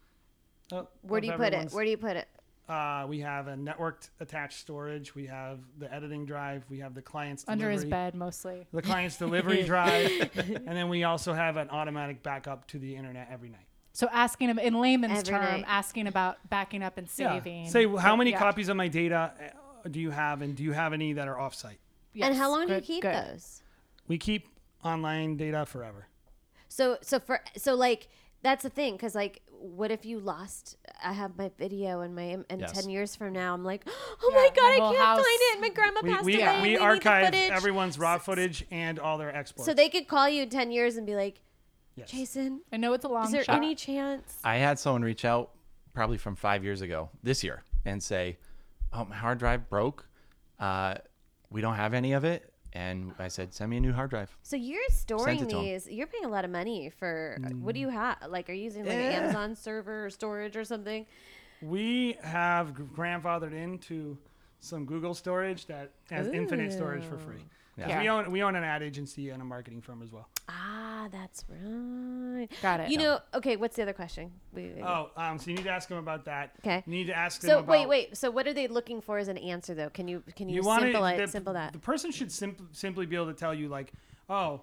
uh, Where do of you put it? everyone's- Where do you put it? Uh, we have a networked attached storage. We have the editing drive. We have the client's Under his delivery, bed mostly. the client's delivery drive, and then we also have an automatic backup to the internet every night. So asking him in layman's Every term, night. asking about backing up and saving. Say, well, how many Yeah. copies of my data uh, do you have, and do you have any that are offsite? And how Yes, long do you good, keep good. those? We keep online data forever. So so for so like that's the thing because like what if you lost? I have my video and my and Yes. ten years from now I'm like oh Yeah, my god my I whole can't house- find it. My grandma We passed we, away. we need the archive footage. everyone's raw footage and all their exports. So they could call you in ten years and be like, yes. Jason, I know it's a long is there shot. any chance? I had someone reach out probably from five years ago this year and say, "Oh, my hard drive broke. Uh, we don't have any of it." And I said, "Send me a new hard drive." So you're storing it to 'em. these. You're paying a lot of money for. What do you have? Like, are you using like an Yeah. Amazon server or storage or something? We have g- grandfathered into some Google storage that has infinite storage for free. 'Cause Yeah. We own we own an ad agency and a marketing firm as well. Ah, that's right. Got it. You know, okay. What's the other question? Wait, wait, wait. Oh, um, so you need to ask them about that. 'Kay. You need to ask them So about. wait, wait. So what are they looking for as an answer though? Can you can you, You want simple to it, the, simple that? the person should simply simply be able to tell you like, oh,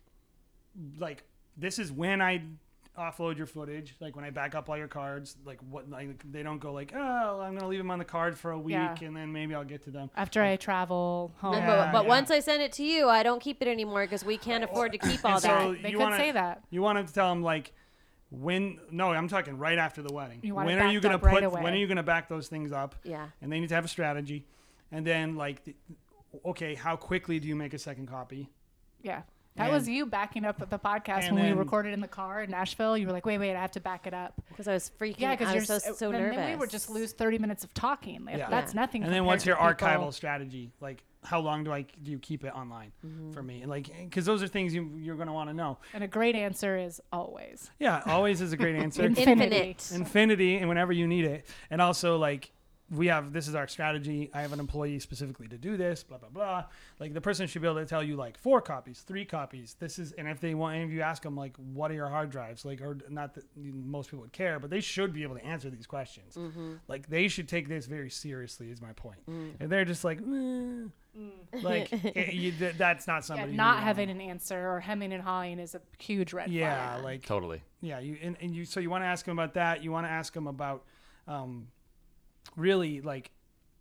like this is when I offload your footage, like when I back up all your cards, like what like they don't go like, oh, I'm gonna leave them on the card for a week Yeah. and then maybe I'll get to them. After I travel home. But- Yeah, but yeah. once I send it to you, I don't keep it anymore because we can't afford to keep all And that. so They you could wanna, say that. You want to tell them like when? No, I'm talking right after the wedding. You want it when are you backed gonna up right put? away. When are you gonna back those things up? Yeah. And they need to have a strategy, and then like, the, okay, how quickly do you make a second copy? Yeah. That And- was you backing up the podcast And when we then- recorded in the car in Nashville. You were like, wait, wait, I have to back it up. Because I was freaking. Yeah, I because you're was so s- so and nervous. then we would just lose thirty minutes of talking. Like, Yeah. That's Yeah. nothing. And then compared what's your to people. archival strategy? Like, how long do I do you keep it online for me? And like, because those are things you, you're going to want to know. And a great answer is always. Yeah, always is a great answer. Infinity. Infinite. Infinity, and whenever you need it. And also, like, we have this is our strategy. I have an employee specifically to do this. Blah blah blah. Like the person should be able to tell you like four copies, three copies. This is, and if they want, and if you ask them like, what are your hard drives? Like, or not that most people would care, but they should be able to answer these questions. Like they should take this very seriously. Is my point. And they're just like, eh. like it, you, th- that's not Yeah, somebody. not you having wanna- an answer or hemming and hawing is a huge red Yeah, flag. like Totally. yeah, you and, and you so you want to ask them about that. You want to ask them about um, really like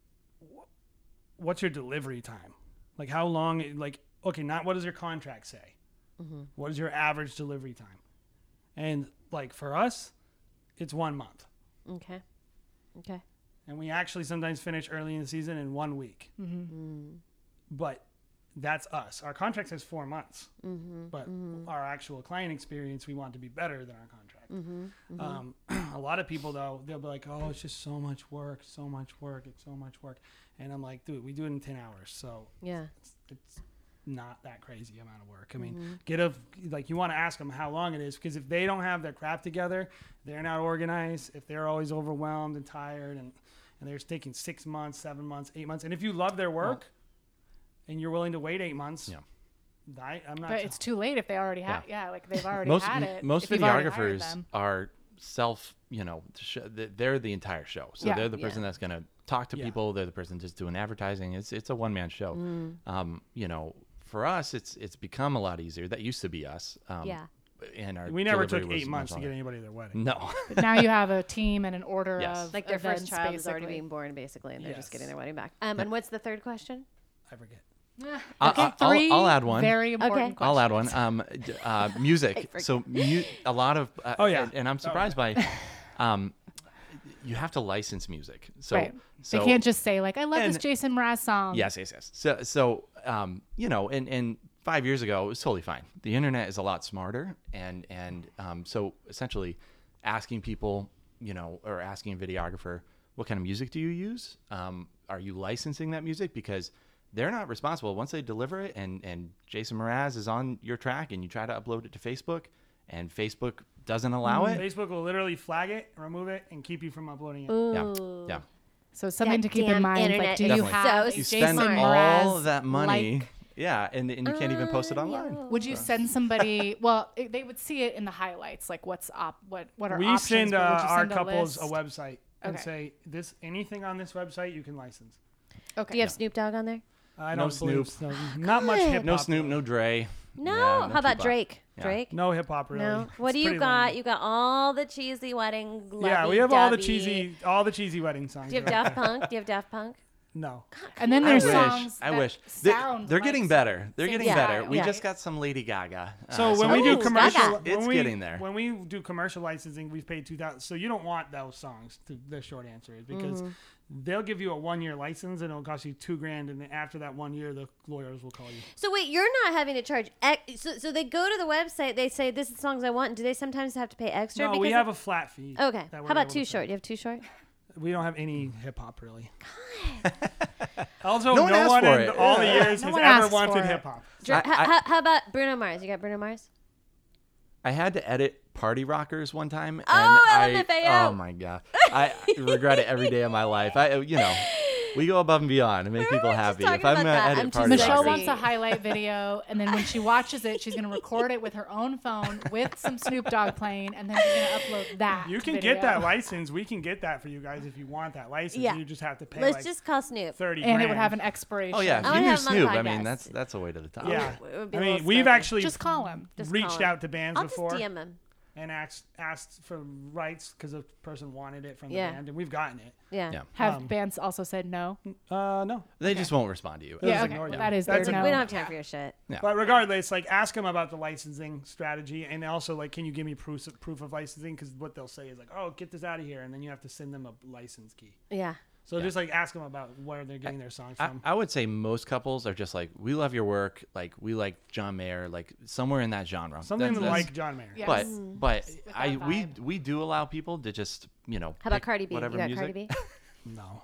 wh- what's your delivery time? Like how long? Like okay, not what does your contract say? What is your average delivery time? And like for us, it's one month, Okay. Okay. and we actually sometimes finish early in the season in one week. But that's us. Our contract says four months, but our actual client experience, we want to be better than our contract. Um, a lot of people, though, they'll be like, "Oh, it's just so much work, so much work, it's so much work," and I'm like, "Dude, we do it in ten hours, so Yeah. it's, it's not that crazy amount of work." I mean, get a like you want to ask them how long it is because if they don't have their crap together, they're not organized. If they're always overwhelmed and tired, and and they're taking six months, seven months, eight months, and if you love their work. And you're willing to wait eight months. Yeah. I, I'm not. But it's too late if they already have. Yeah. like they've already most had it. most if you've already hired videographers them. are self, you know, sh- th- they're the entire show. So Yeah. they're the person that's going to talk to Yeah. people. They're the person just doing advertising. It's it's a one man show. Um, you know, for us, it's it's become a lot easier. That used to be us. Um, Yeah. And our we never delivery took was eight much months to longer. get anybody to their wedding. No. But now you have a team and an order Yes. of Like their first events, child is already basically. being born, basically, and they're just Yes. getting their wedding back. Um, and what's the third question? I forget. I- Okay, I- I'll, three I'll add one. very important Okay. I'll add questions. one. Um, d- uh, music. so mu- a lot of. Uh, Oh, yeah. And, and I'm surprised by. Um, you have to license music. So. Right. So they can't just say like, "I love this and- Jason Mraz song." Yes, yes, yes. So, so um, you know, and, and five years ago, it was totally fine. The internet is a lot smarter, and and um, so essentially, asking people, you know, or asking a videographer, what kind of music do you use? Um, are you licensing that music? Because they're not responsible once they deliver it, and and Jason Mraz is on your track, and you try to upload it to Facebook, and Facebook doesn't allow it. Facebook will literally flag it, remove it, and keep you from uploading it. Yeah, yeah. So something to keep in Goddamn mind. Like, internet do is you Definitely. have so a You Jason spend Mraz all that money. like- Yeah, and and you can't even post it online. Would you send somebody? Well, it, they would see it in the highlights, like what's op, what what are We options. send but uh, would you our send couples a, list? website and Okay. say this anything on this website you can license. Okay. Do you have Snoop Dogg on there? I No don't believe Snoop. so. Not much hip hop. No Snoop, no Dre. No. Yeah, How about Tupac. Drake? Yeah. Drake? No hip hop really. No. What It's do you pretty got? lame. You got all the cheesy wedding. Yeah, we have all the lovey-dovey. cheesy, all the cheesy wedding songs. Do you have right Daft there. Punk? Do you have Daft Punk? No. And then I there's wish. songs. I that wish. They, sound they're like getting some- better. They're same getting Yeah, better. We yeah. just got some Lady Gaga. Uh, So when we do Ooh, commercial, Gaga. when It's we, getting there. When we do commercial licensing, we've paid two thousand. So you don't want those songs. To, the short answer is because Mm-hmm. they'll give you a one year license and it'll cost you two grand, and then after that one year, the lawyers will call you. So wait, you're not having to charge. Ex- so, so they go to the website. They say this is the songs I want. And do they sometimes have to pay extra? No, because we have a flat fee. Okay. that How we're about able Too to Short? pay. Do you have Too Short? We don't have any hip hop really. Also, No no, one asked one for in it. all the Yeah. years No has one ever asks wanted for it. hip hop. Dr- I- how, I- how, how about Bruno Mars? You got Bruno Mars? I had to edit Party Rockers one time. Oh, and L M F A O. Oh my god, I regret it every day of my life. I, you know, we go above and beyond to make We people were just happy. talking If I'm about gonna that. edit I'm too Party Michelle Rockers, wants a highlight video, and then when she watches it, she's gonna record it with her own phone with some Snoop Dogg playing, and then she's gonna upload that. You can video. get that license. We can get that for you guys if you want that license. Yeah. You just have to pay Let's like just call Snoop. thirty and grand. it would have an expiration. oh yeah, I if wanna you knew have him on the Snoop. I podcast. mean, that's that's a way to the top. Yeah. It would be I a mean, little we've smoky. actually Just call him. Just reached call him. out to bands I'll before just D M him. and asked asked for rights because a person wanted it from the Yeah. band, and we've gotten it. Yeah. Yeah. Have Um, bands also said no? Uh, no. They just won't respond to you. They'll Yeah, just okay. ignore you. That is That's their a- no. We don't have time for your shit. But regardless, like ask them about the licensing strategy, and also like, can you give me proof of, proof of licensing? Because what they'll say is like, oh, get this out of here, and then you have to send them a license key. Yeah. So just like ask them about where they're getting their songs I, from. I would say most couples are just like, we love your work, like we like John Mayer, like somewhere in that genre. Something That's- that's- like John Mayer. Yeah. But Yes. but With I that we vibe. we do allow people to just you know. How about pick Cardi B? You Whatever got music. Cardi B? No.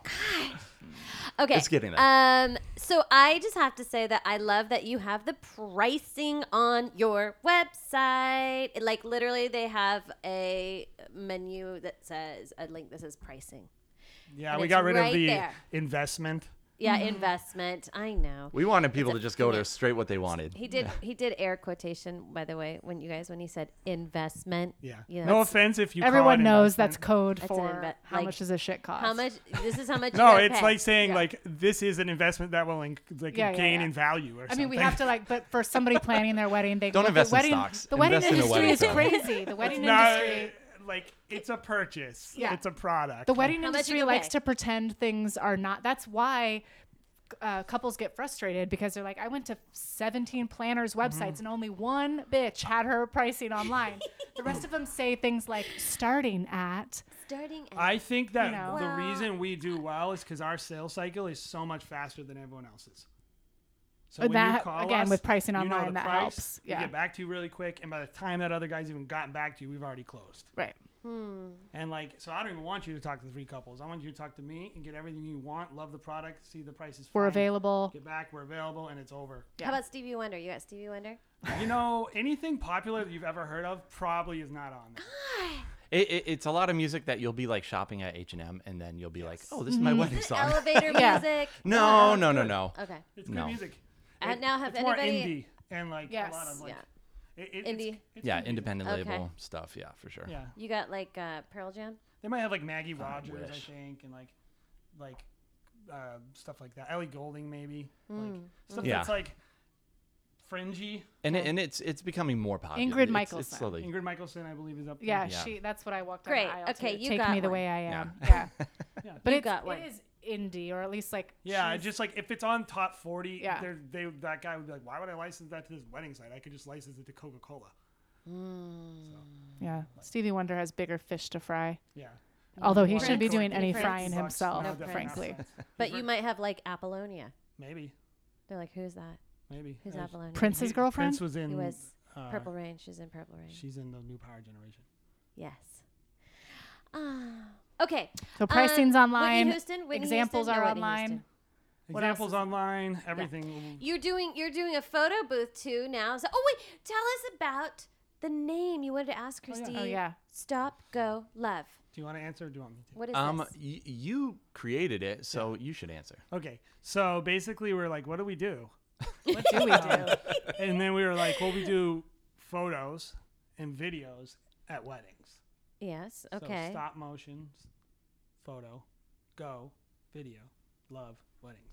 Okay. It's getting there. Um, so I just have to say that I love that you have the pricing on your website. It, like literally, they have a menu that says a link that says pricing. Yeah, And we it's got rid right of the there. investment. Yeah, investment. I know. We wanted people It's to a- just go yeah. to straight what they wanted. He did. He did air quotation, by the way, when you guys when he said investment. Yeah. You know, no it's- offense if you call Everyone it knows that's investment. code That's an for inve- how like, much does this shit cost. How much? This is how much. you No, gotta it's pay. like saying Yeah. like this is an investment that will inc- like Yeah, yeah, gain yeah. in value or I something. mean, we have to like, but for somebody planning their wedding, they Don't look invest at in wedding, stocks. The wedding Invest in a industry wedding is song. crazy. The wedding No, industry. like it's a purchase. Yeah. It's a product. The wedding How much you industry gonna likes pay? to pretend things are not. That's why uh, couples get frustrated because they're like, I went to seventeen planners' websites Mm-hmm. and only one bitch had her pricing online. The rest of them say things like starting at. Starting. At, I think that You know. the Well- reason we do well is because our sales cycle is so much faster than everyone else's. So Uh, when that- you call again, us, with pricing you know online, the that price, helps. We Yeah. get back to you really quick, and by the time that other guy's even gotten back to you, we've already closed. Right. And like, so I don't even want you to talk to the three couples. I want you to talk to me and get everything you want. Love the product. See the price is We're fine, available. Get back. We're available, and it's over. Yeah. How about Stevie Wonder? You got Stevie Wonder? You know, anything popular that you've ever heard of probably is not on there. It, it, it's a lot of music that you'll be like shopping at H and M, and then you'll be like, oh, this is my wedding song. Elevator Yeah. music. No, no, no, no. Okay. It's good No. music. And It- now have it's more anybody- indie and like Yes. a lot of like Yeah. it, it, Indie. It's, it's Yeah, indie. independent Okay. label stuff. Yeah, for sure. Yeah, You got like uh, Pearl Jam. they might have like Maggie Rogers, I wish. think, and like like uh, stuff like that. Ellie Goulding, maybe Hmm. like stuff Yeah. that's like fringy. And it, and it's it's becoming more popular. Ingrid It's- Michaelson. It's slowly. Ingrid Michaelson, I believe, is up there. Yeah, Yeah. she. That's what I walked Great. down the aisle Okay, to. you Take got me the one. way I am. Yeah. Yeah. Yeah. But You it's, got one. it is indie, or at least like Yeah, she's- just like if it's on top forty, Yeah. they're- they that guy would be like, why would I license that to this wedding site? I could just license it to Coca Cola. yeah. Stevie Wonder has bigger fish to fry. Yeah. Although he Prince. shouldn't be doing Prince. any Prince. frying Bucks, himself, no, definitely frankly. not. But you might have like Apollonia. Maybe, They're like, who's that? maybe. Who's Uh, Apollonia? Prince's he- girlfriend? Prince was in Who was uh, Purple Rain? She's in Purple Rain. She's in the new Power Generation. Yes. Ah. Okay. So pricing's Um, online. Whitney Houston. Whitney Examples Houston? are No, Whitney online. Houston. What Examples else? online, everything. You're doing you're doing a photo booth too now. So, oh wait, tell us about the name you wanted to ask Christine. Oh, yeah. Stop, go, love. Do you want to answer or do you want me to? What is Um, this? y- you created it, so you should answer. Okay, so basically we're like, what do we do? What do we do? And then we were like, well, we do photos and videos at weddings. Yes. So Okay. stop motion, s- photo, go, video, love, weddings.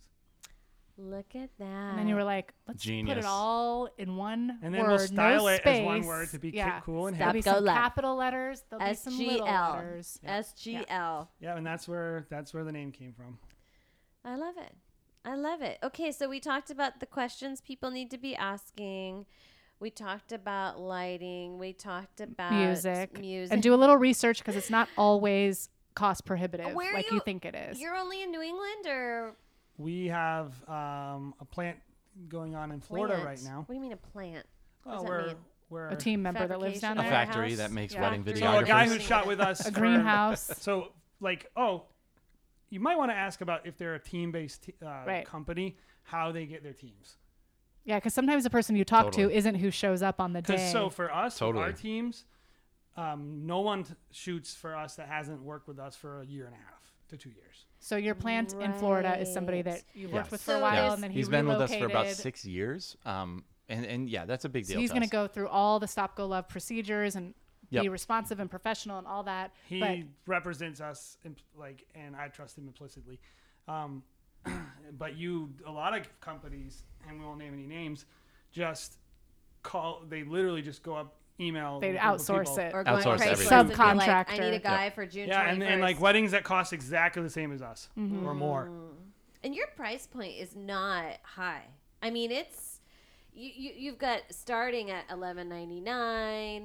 Look at that. And then you were like, let's put Genius. it all in one And then word, we'll style no it space. as one word to be ki- yeah. cool and Stop, There'll be go, some love. capital letters. There'll be S some G little L. letters. S G L. Yeah, and that's where that's where the name came from. I love it. I love it. Okay, so we talked about the questions people need to be asking. We talked about lighting. We talked about Music. Music. And do a little research because it's not always cost prohibitive Where are like you, you- think it is. You're only in New England or We have um, a plant going on in Florida plant? right now. What do you mean a plant? What Well, does that we're mean? we're A team member that lives down A Fabrication. there. factory Warehouse? that makes Yeah. wedding Factory. so a videographers. guy who shot with us. A for- greenhouse. So like, oh, you might want to ask about if they're a team-based t- uh, Right. company, how they get their teams. Yeah, because sometimes the person you talk Totally. to isn't who shows up on the day. Because so for us, for Totally. our teams, um, no one t- shoots for us that hasn't worked with us for a year and a half to two years. So your plant in Florida is somebody that Right. you've worked Yes. with for a So while, there's- and then he He's been with us for about relocated. six years. Um, and, and yeah, that's a big So deal. he's to going to us. go through all the stop, go, love procedures and be Yep. responsive and professional and all that. He but represents us, imp- like, and I trust him implicitly. Um, but you, a lot of companies, and we won't name any names, just call. They literally just go up, email. they a group of outsource people. it. Or going Outsource Craigslist everything. and be like, I Subcontractor. need a guy for June Yeah, and, and like twenty-first. weddings that cost exactly the same as us Mm-hmm. or more. And your price point is not high. I mean, it's you, you you've got starting at eleven ninety nine,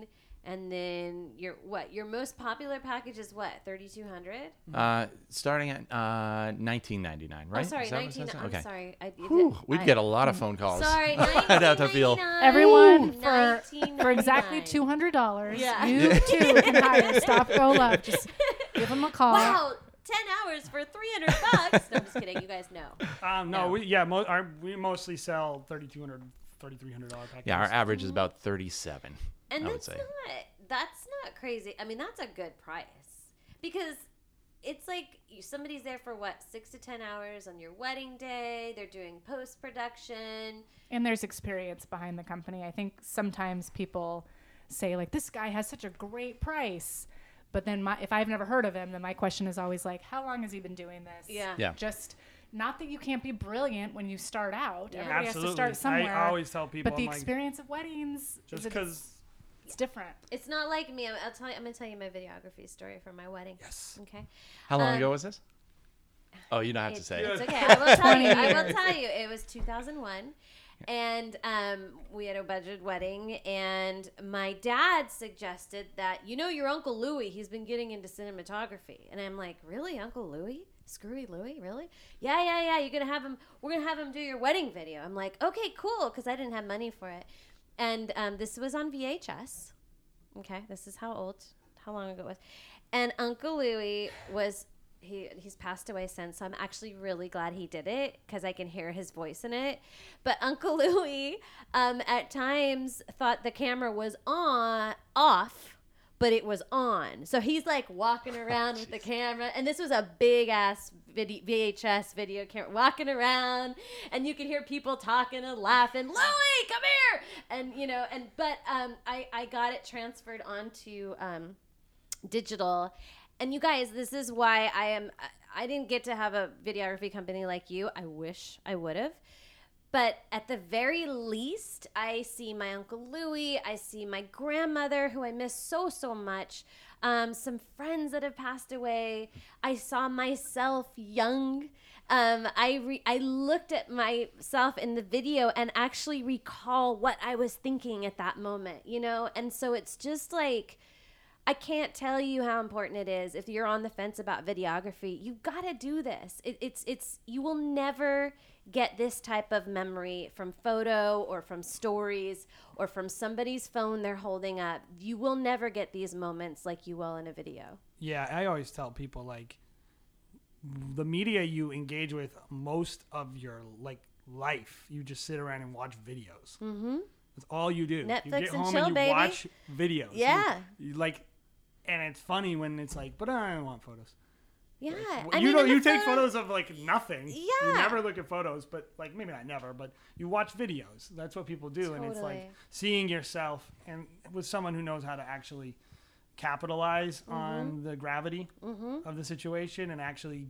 And then your what? Your most popular package is what? thirty-two hundred? Uh, starting at uh, nineteen ninety-nine, right? Oh, sorry, Is that what it nineteen. says? I'm Okay. sorry. I, Whew, we'd I- get a lot of phone calls. Sorry, I'd have to feel. Everyone, for, for exactly two. two hundred dollars, Yeah. you too can hire Stop Go Love. Just give them a call. Wow, ten hours for three hundred bucks. No, I'm just kidding. You guys know. Um, no, No. we yeah, mo- our, we mostly sell thirty-two hundred, thirty-three hundred dollar packages. Yeah, our average is about thirty-seven. And I would that's say. not that's not crazy. I mean, that's a good price because it's like you- somebody's there for what six to ten hours on your wedding day. They're doing post production. And there's experience behind the company. I think sometimes people say like, this guy has such a great price. But then my, if I've never heard of him, then my question is always like, how long has he been doing this? Yeah. Yeah. Just not that you can't be brilliant when you start out. Yeah. Everybody Absolutely. has to start somewhere. I always tell people, but the I'm like, experience of weddings, just is a- because. it's different. It's not like me. I'm, I'll tell you. I'm gonna tell you my videography story for my wedding. Yes. Okay. How long Um, ago was this? Oh, you don't have to It's, say. it's it. okay. I will tell you. I twenty will years. tell you. It was two thousand one, and um, we had a budget wedding, and my dad suggested that you know your Uncle Louie. He's been getting into cinematography, and I'm like, really, Uncle Louie? Screwy Louie, really? Yeah, yeah, yeah. You're gonna have him. We're gonna have him do your wedding video. I'm like, okay, cool, because I didn't have money for it, and um, this was on V H S. Okay, this is how old, how long ago it was, and Uncle Louie was. He, he's passed away since, so I'm actually really glad he did it because I can hear his voice in it. But Uncle Louie, um, at times thought the camera was on off, but it was on. So he's like walking around with the camera, and this was a big ass vid- V H S video camera, walking around, and you could hear people talking and laughing. Louie, come here, and you know, and but um, I I got it transferred onto um, digital. And you guys, this is why I am. I didn't get to have a videography company like you. I wish I would have. But at the very least, I see my Uncle Louie. I see my grandmother, who I miss so, so much. Um, some friends that have passed away. I saw myself young. Um, I re- I looked at myself in the video and actually recall what I was thinking at that moment, you know? And so it's just like... I can't tell you how important it is. If you're on the fence about videography, you got to do this. It, it's it's you will never get this type of memory from photo or from stories or from somebody's phone they're holding up. You will never get these moments like you will in a video. Yeah, I always tell people like the media you engage with most of your like life, you just sit around and watch videos. Mm-hmm. That's all you do. Netflix you get and home chill, and you baby. watch videos. You- Yeah. You, like, and it's funny when it's like, but I don't want photos. Yeah. Well, I you mean, know, in the you take photo- photos of like nothing. You Yeah. never look at photos, but like maybe not never, but you watch videos. That's what people do, and it's like Totally. seeing yourself and with someone who knows how to actually capitalize Mm-hmm. on the gravity of the situation and actually.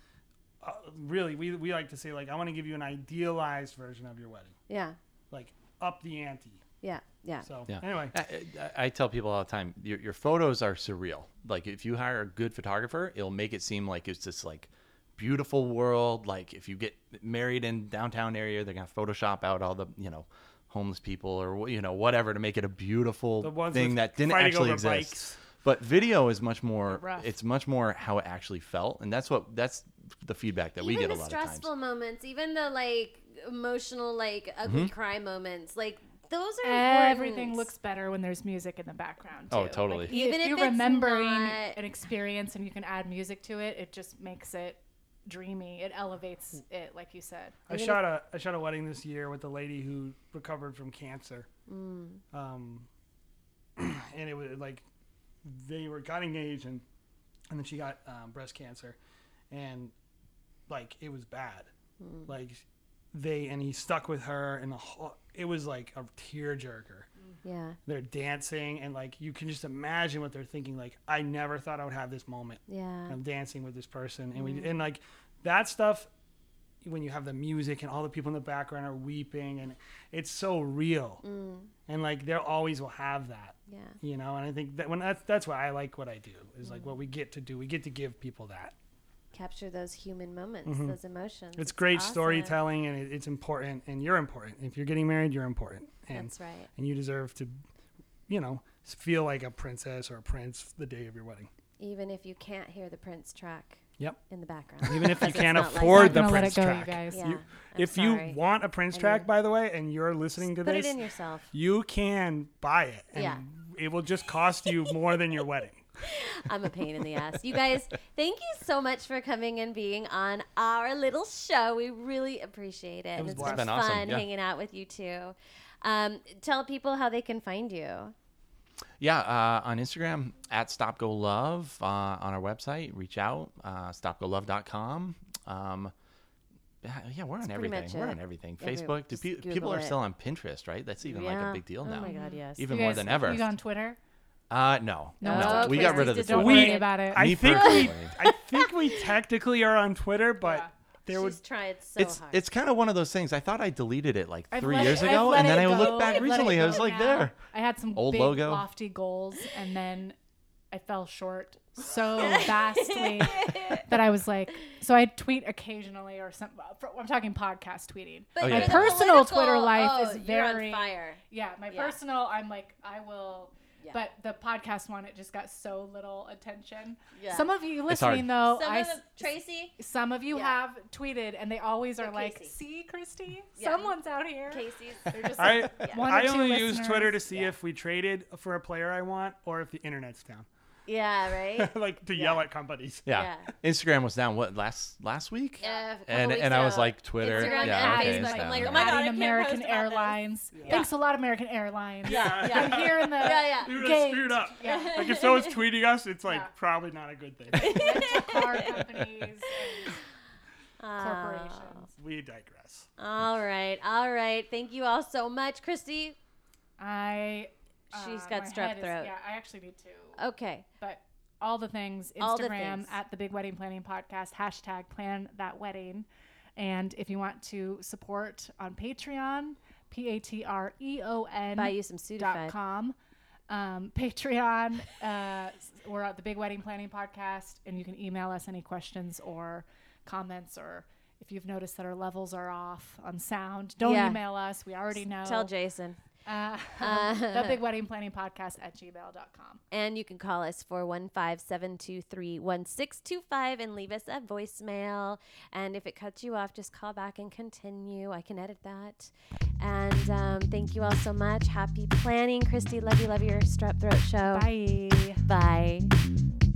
Uh, really, we, we like to say like I want to give you an idealized version of your wedding, Yeah. like up the ante. Yeah. Yeah. So Yeah. anyway, I, I, I tell people all the time, your, your photos are surreal. Like if you hire a good photographer, it'll make it seem like it's this like beautiful world. Like if you get married in downtown area, they're gonna Photoshop out all the you know homeless people or you know whatever to make it a beautiful the ones thing with that didn't fighting actually over exist. bikes. But video is much more. Rough. It's much more how it actually felt, and that's what that's the feedback that we Even get a the lot of times. stressful moments, even the like emotional, like ugly Mm-hmm. cry moments, like those are Everything important. looks better when there's music in the background. Too. Oh, totally. Like, Even if if you're it's remembering not- an experience and you can add music to it, it just makes it dreamy. It elevates it, like you said. I shot a I shot a wedding this year with a lady who recovered from cancer. Mm. Um, and it was like they were got engaged and and then she got um, breast cancer, and like it was bad. Mm. Like they and he stuck with her and the whole, it was like a tearjerker. Yeah. They're dancing and like you can just imagine what they're thinking. Like I never thought I would have this moment. Yeah. I'm dancing with this person, and we and like that stuff. When you have the music and all the people in the background are weeping, and it's so real, Mm. and like they always will have that, Yeah. you know. And I think that when that's that's why I like what I do is like what we get to do. We get to give people that. Capture those human moments, Mhm. those emotions. It's great awesome. storytelling, and it, it's important. And you're important. If you're getting married, you're important, and That's right. and you deserve to, you know, feel like a princess or a prince the day of your wedding. Even if you can't hear the Prince track Yep. in the background. Even if you Because it's can't not afford licensed. the Not gonna let Prince it go, track. you guys. Yeah, You- I'm if sorry. you want a Prince I track, do. by the way, and you're listening to Put this, it in yourself. you can buy it. And Yeah. it will just cost you more than your wedding. I'm a pain in the ass. You guys, thank you so much for coming and being on our little show. We really appreciate it. It and was it's blast. been It's been awesome, fun yeah. hanging out with you too. Um, tell people how they can find you. Yeah, uh, on Instagram at Stop Go Love, uh, on our website, reach out, uh, stop go love dot com. Um, yeah, yeah, we're on pretty everything. much We're it. on everything. Every- Facebook. Do just pe- Google people are it. still on Pinterest, right? That's even like Yeah. a big deal Oh now. my God, yes. Even You more guys- than ever. You on Twitter? Uh, no, No, no, it's we okay. got rid of the Just Don't Twitter. We- worry about it. I Me think we, personally. I think we technically are on Twitter, but Yeah. there would She's tried so It's hard. it's kind of one of those things. I thought I deleted it like I've three let years it- I've ago, let and then it I go. looked back I've let it recently. I go was like, now. there. I had some Old big logo. lofty goals, and then I fell short so vastly that I was like, so I tweet occasionally or some. I'm talking podcast tweeting. But Oh, for yeah. the My personal political- Twitter life oh, is you're on very- fire. Yeah, my Yeah. personal, I'm like, I will. Yeah. But the podcast one, it just got so little attention. Yeah. Some of you It's hard. listening, though, Some I of s- them, Tracy, some of you Yeah. have tweeted, and they always are So like, Casey. "See, Christy, Yeah. someone's out here." Casey's. They're just I, like, one or I two only use listeners. Twitter to see Yeah. if we traded for a player I want or if the internet's down. Yeah, right? Like to Yeah. yell at companies. Yeah. Instagram was down what last last week? Yeah, a couple And weeks and I was ago. like Twitter. Instagram yeah, and okay, Facebook. it's I'm down, like, yeah. oh my God, I Adding can't American post about this. Airlines. Yeah. Thanks a lot, American Airlines. Yeah, I'm yeah. here in the Yeah, yeah. Dude, I gate. screwed up. Yeah. Like if someone's tweeting us, it's like Yeah. probably not a good thing. rental car companies and Oh. corporations. We digress. All right, all right. Thank you all so much, Christy. I. She's uh, got my strep head is- throat. yeah, I actually need to. Okay. But all the things, Instagram All the things. at the Big Wedding Planning Podcast, hashtag plan that wedding. And if you want to support on Patreon, P A T R E O N Buy you some dot Sudafed. com. Um, Patreon, uh, we're at the Big Wedding Planning Podcast, and you can email us any questions or comments, or if you've noticed that our levels are off on sound, don't Yeah. email us. We already know. Tell Jason. Uh, Uh, the Big Wedding Planning Podcast at gmail dot com. And you can call us four one five, seven two three, one six two five and leave us a voicemail. And if it cuts you off, just call back and continue. I can edit that. And um, thank you all so much. Happy planning. Christy, love you, love your strep throat show. Bye. Bye.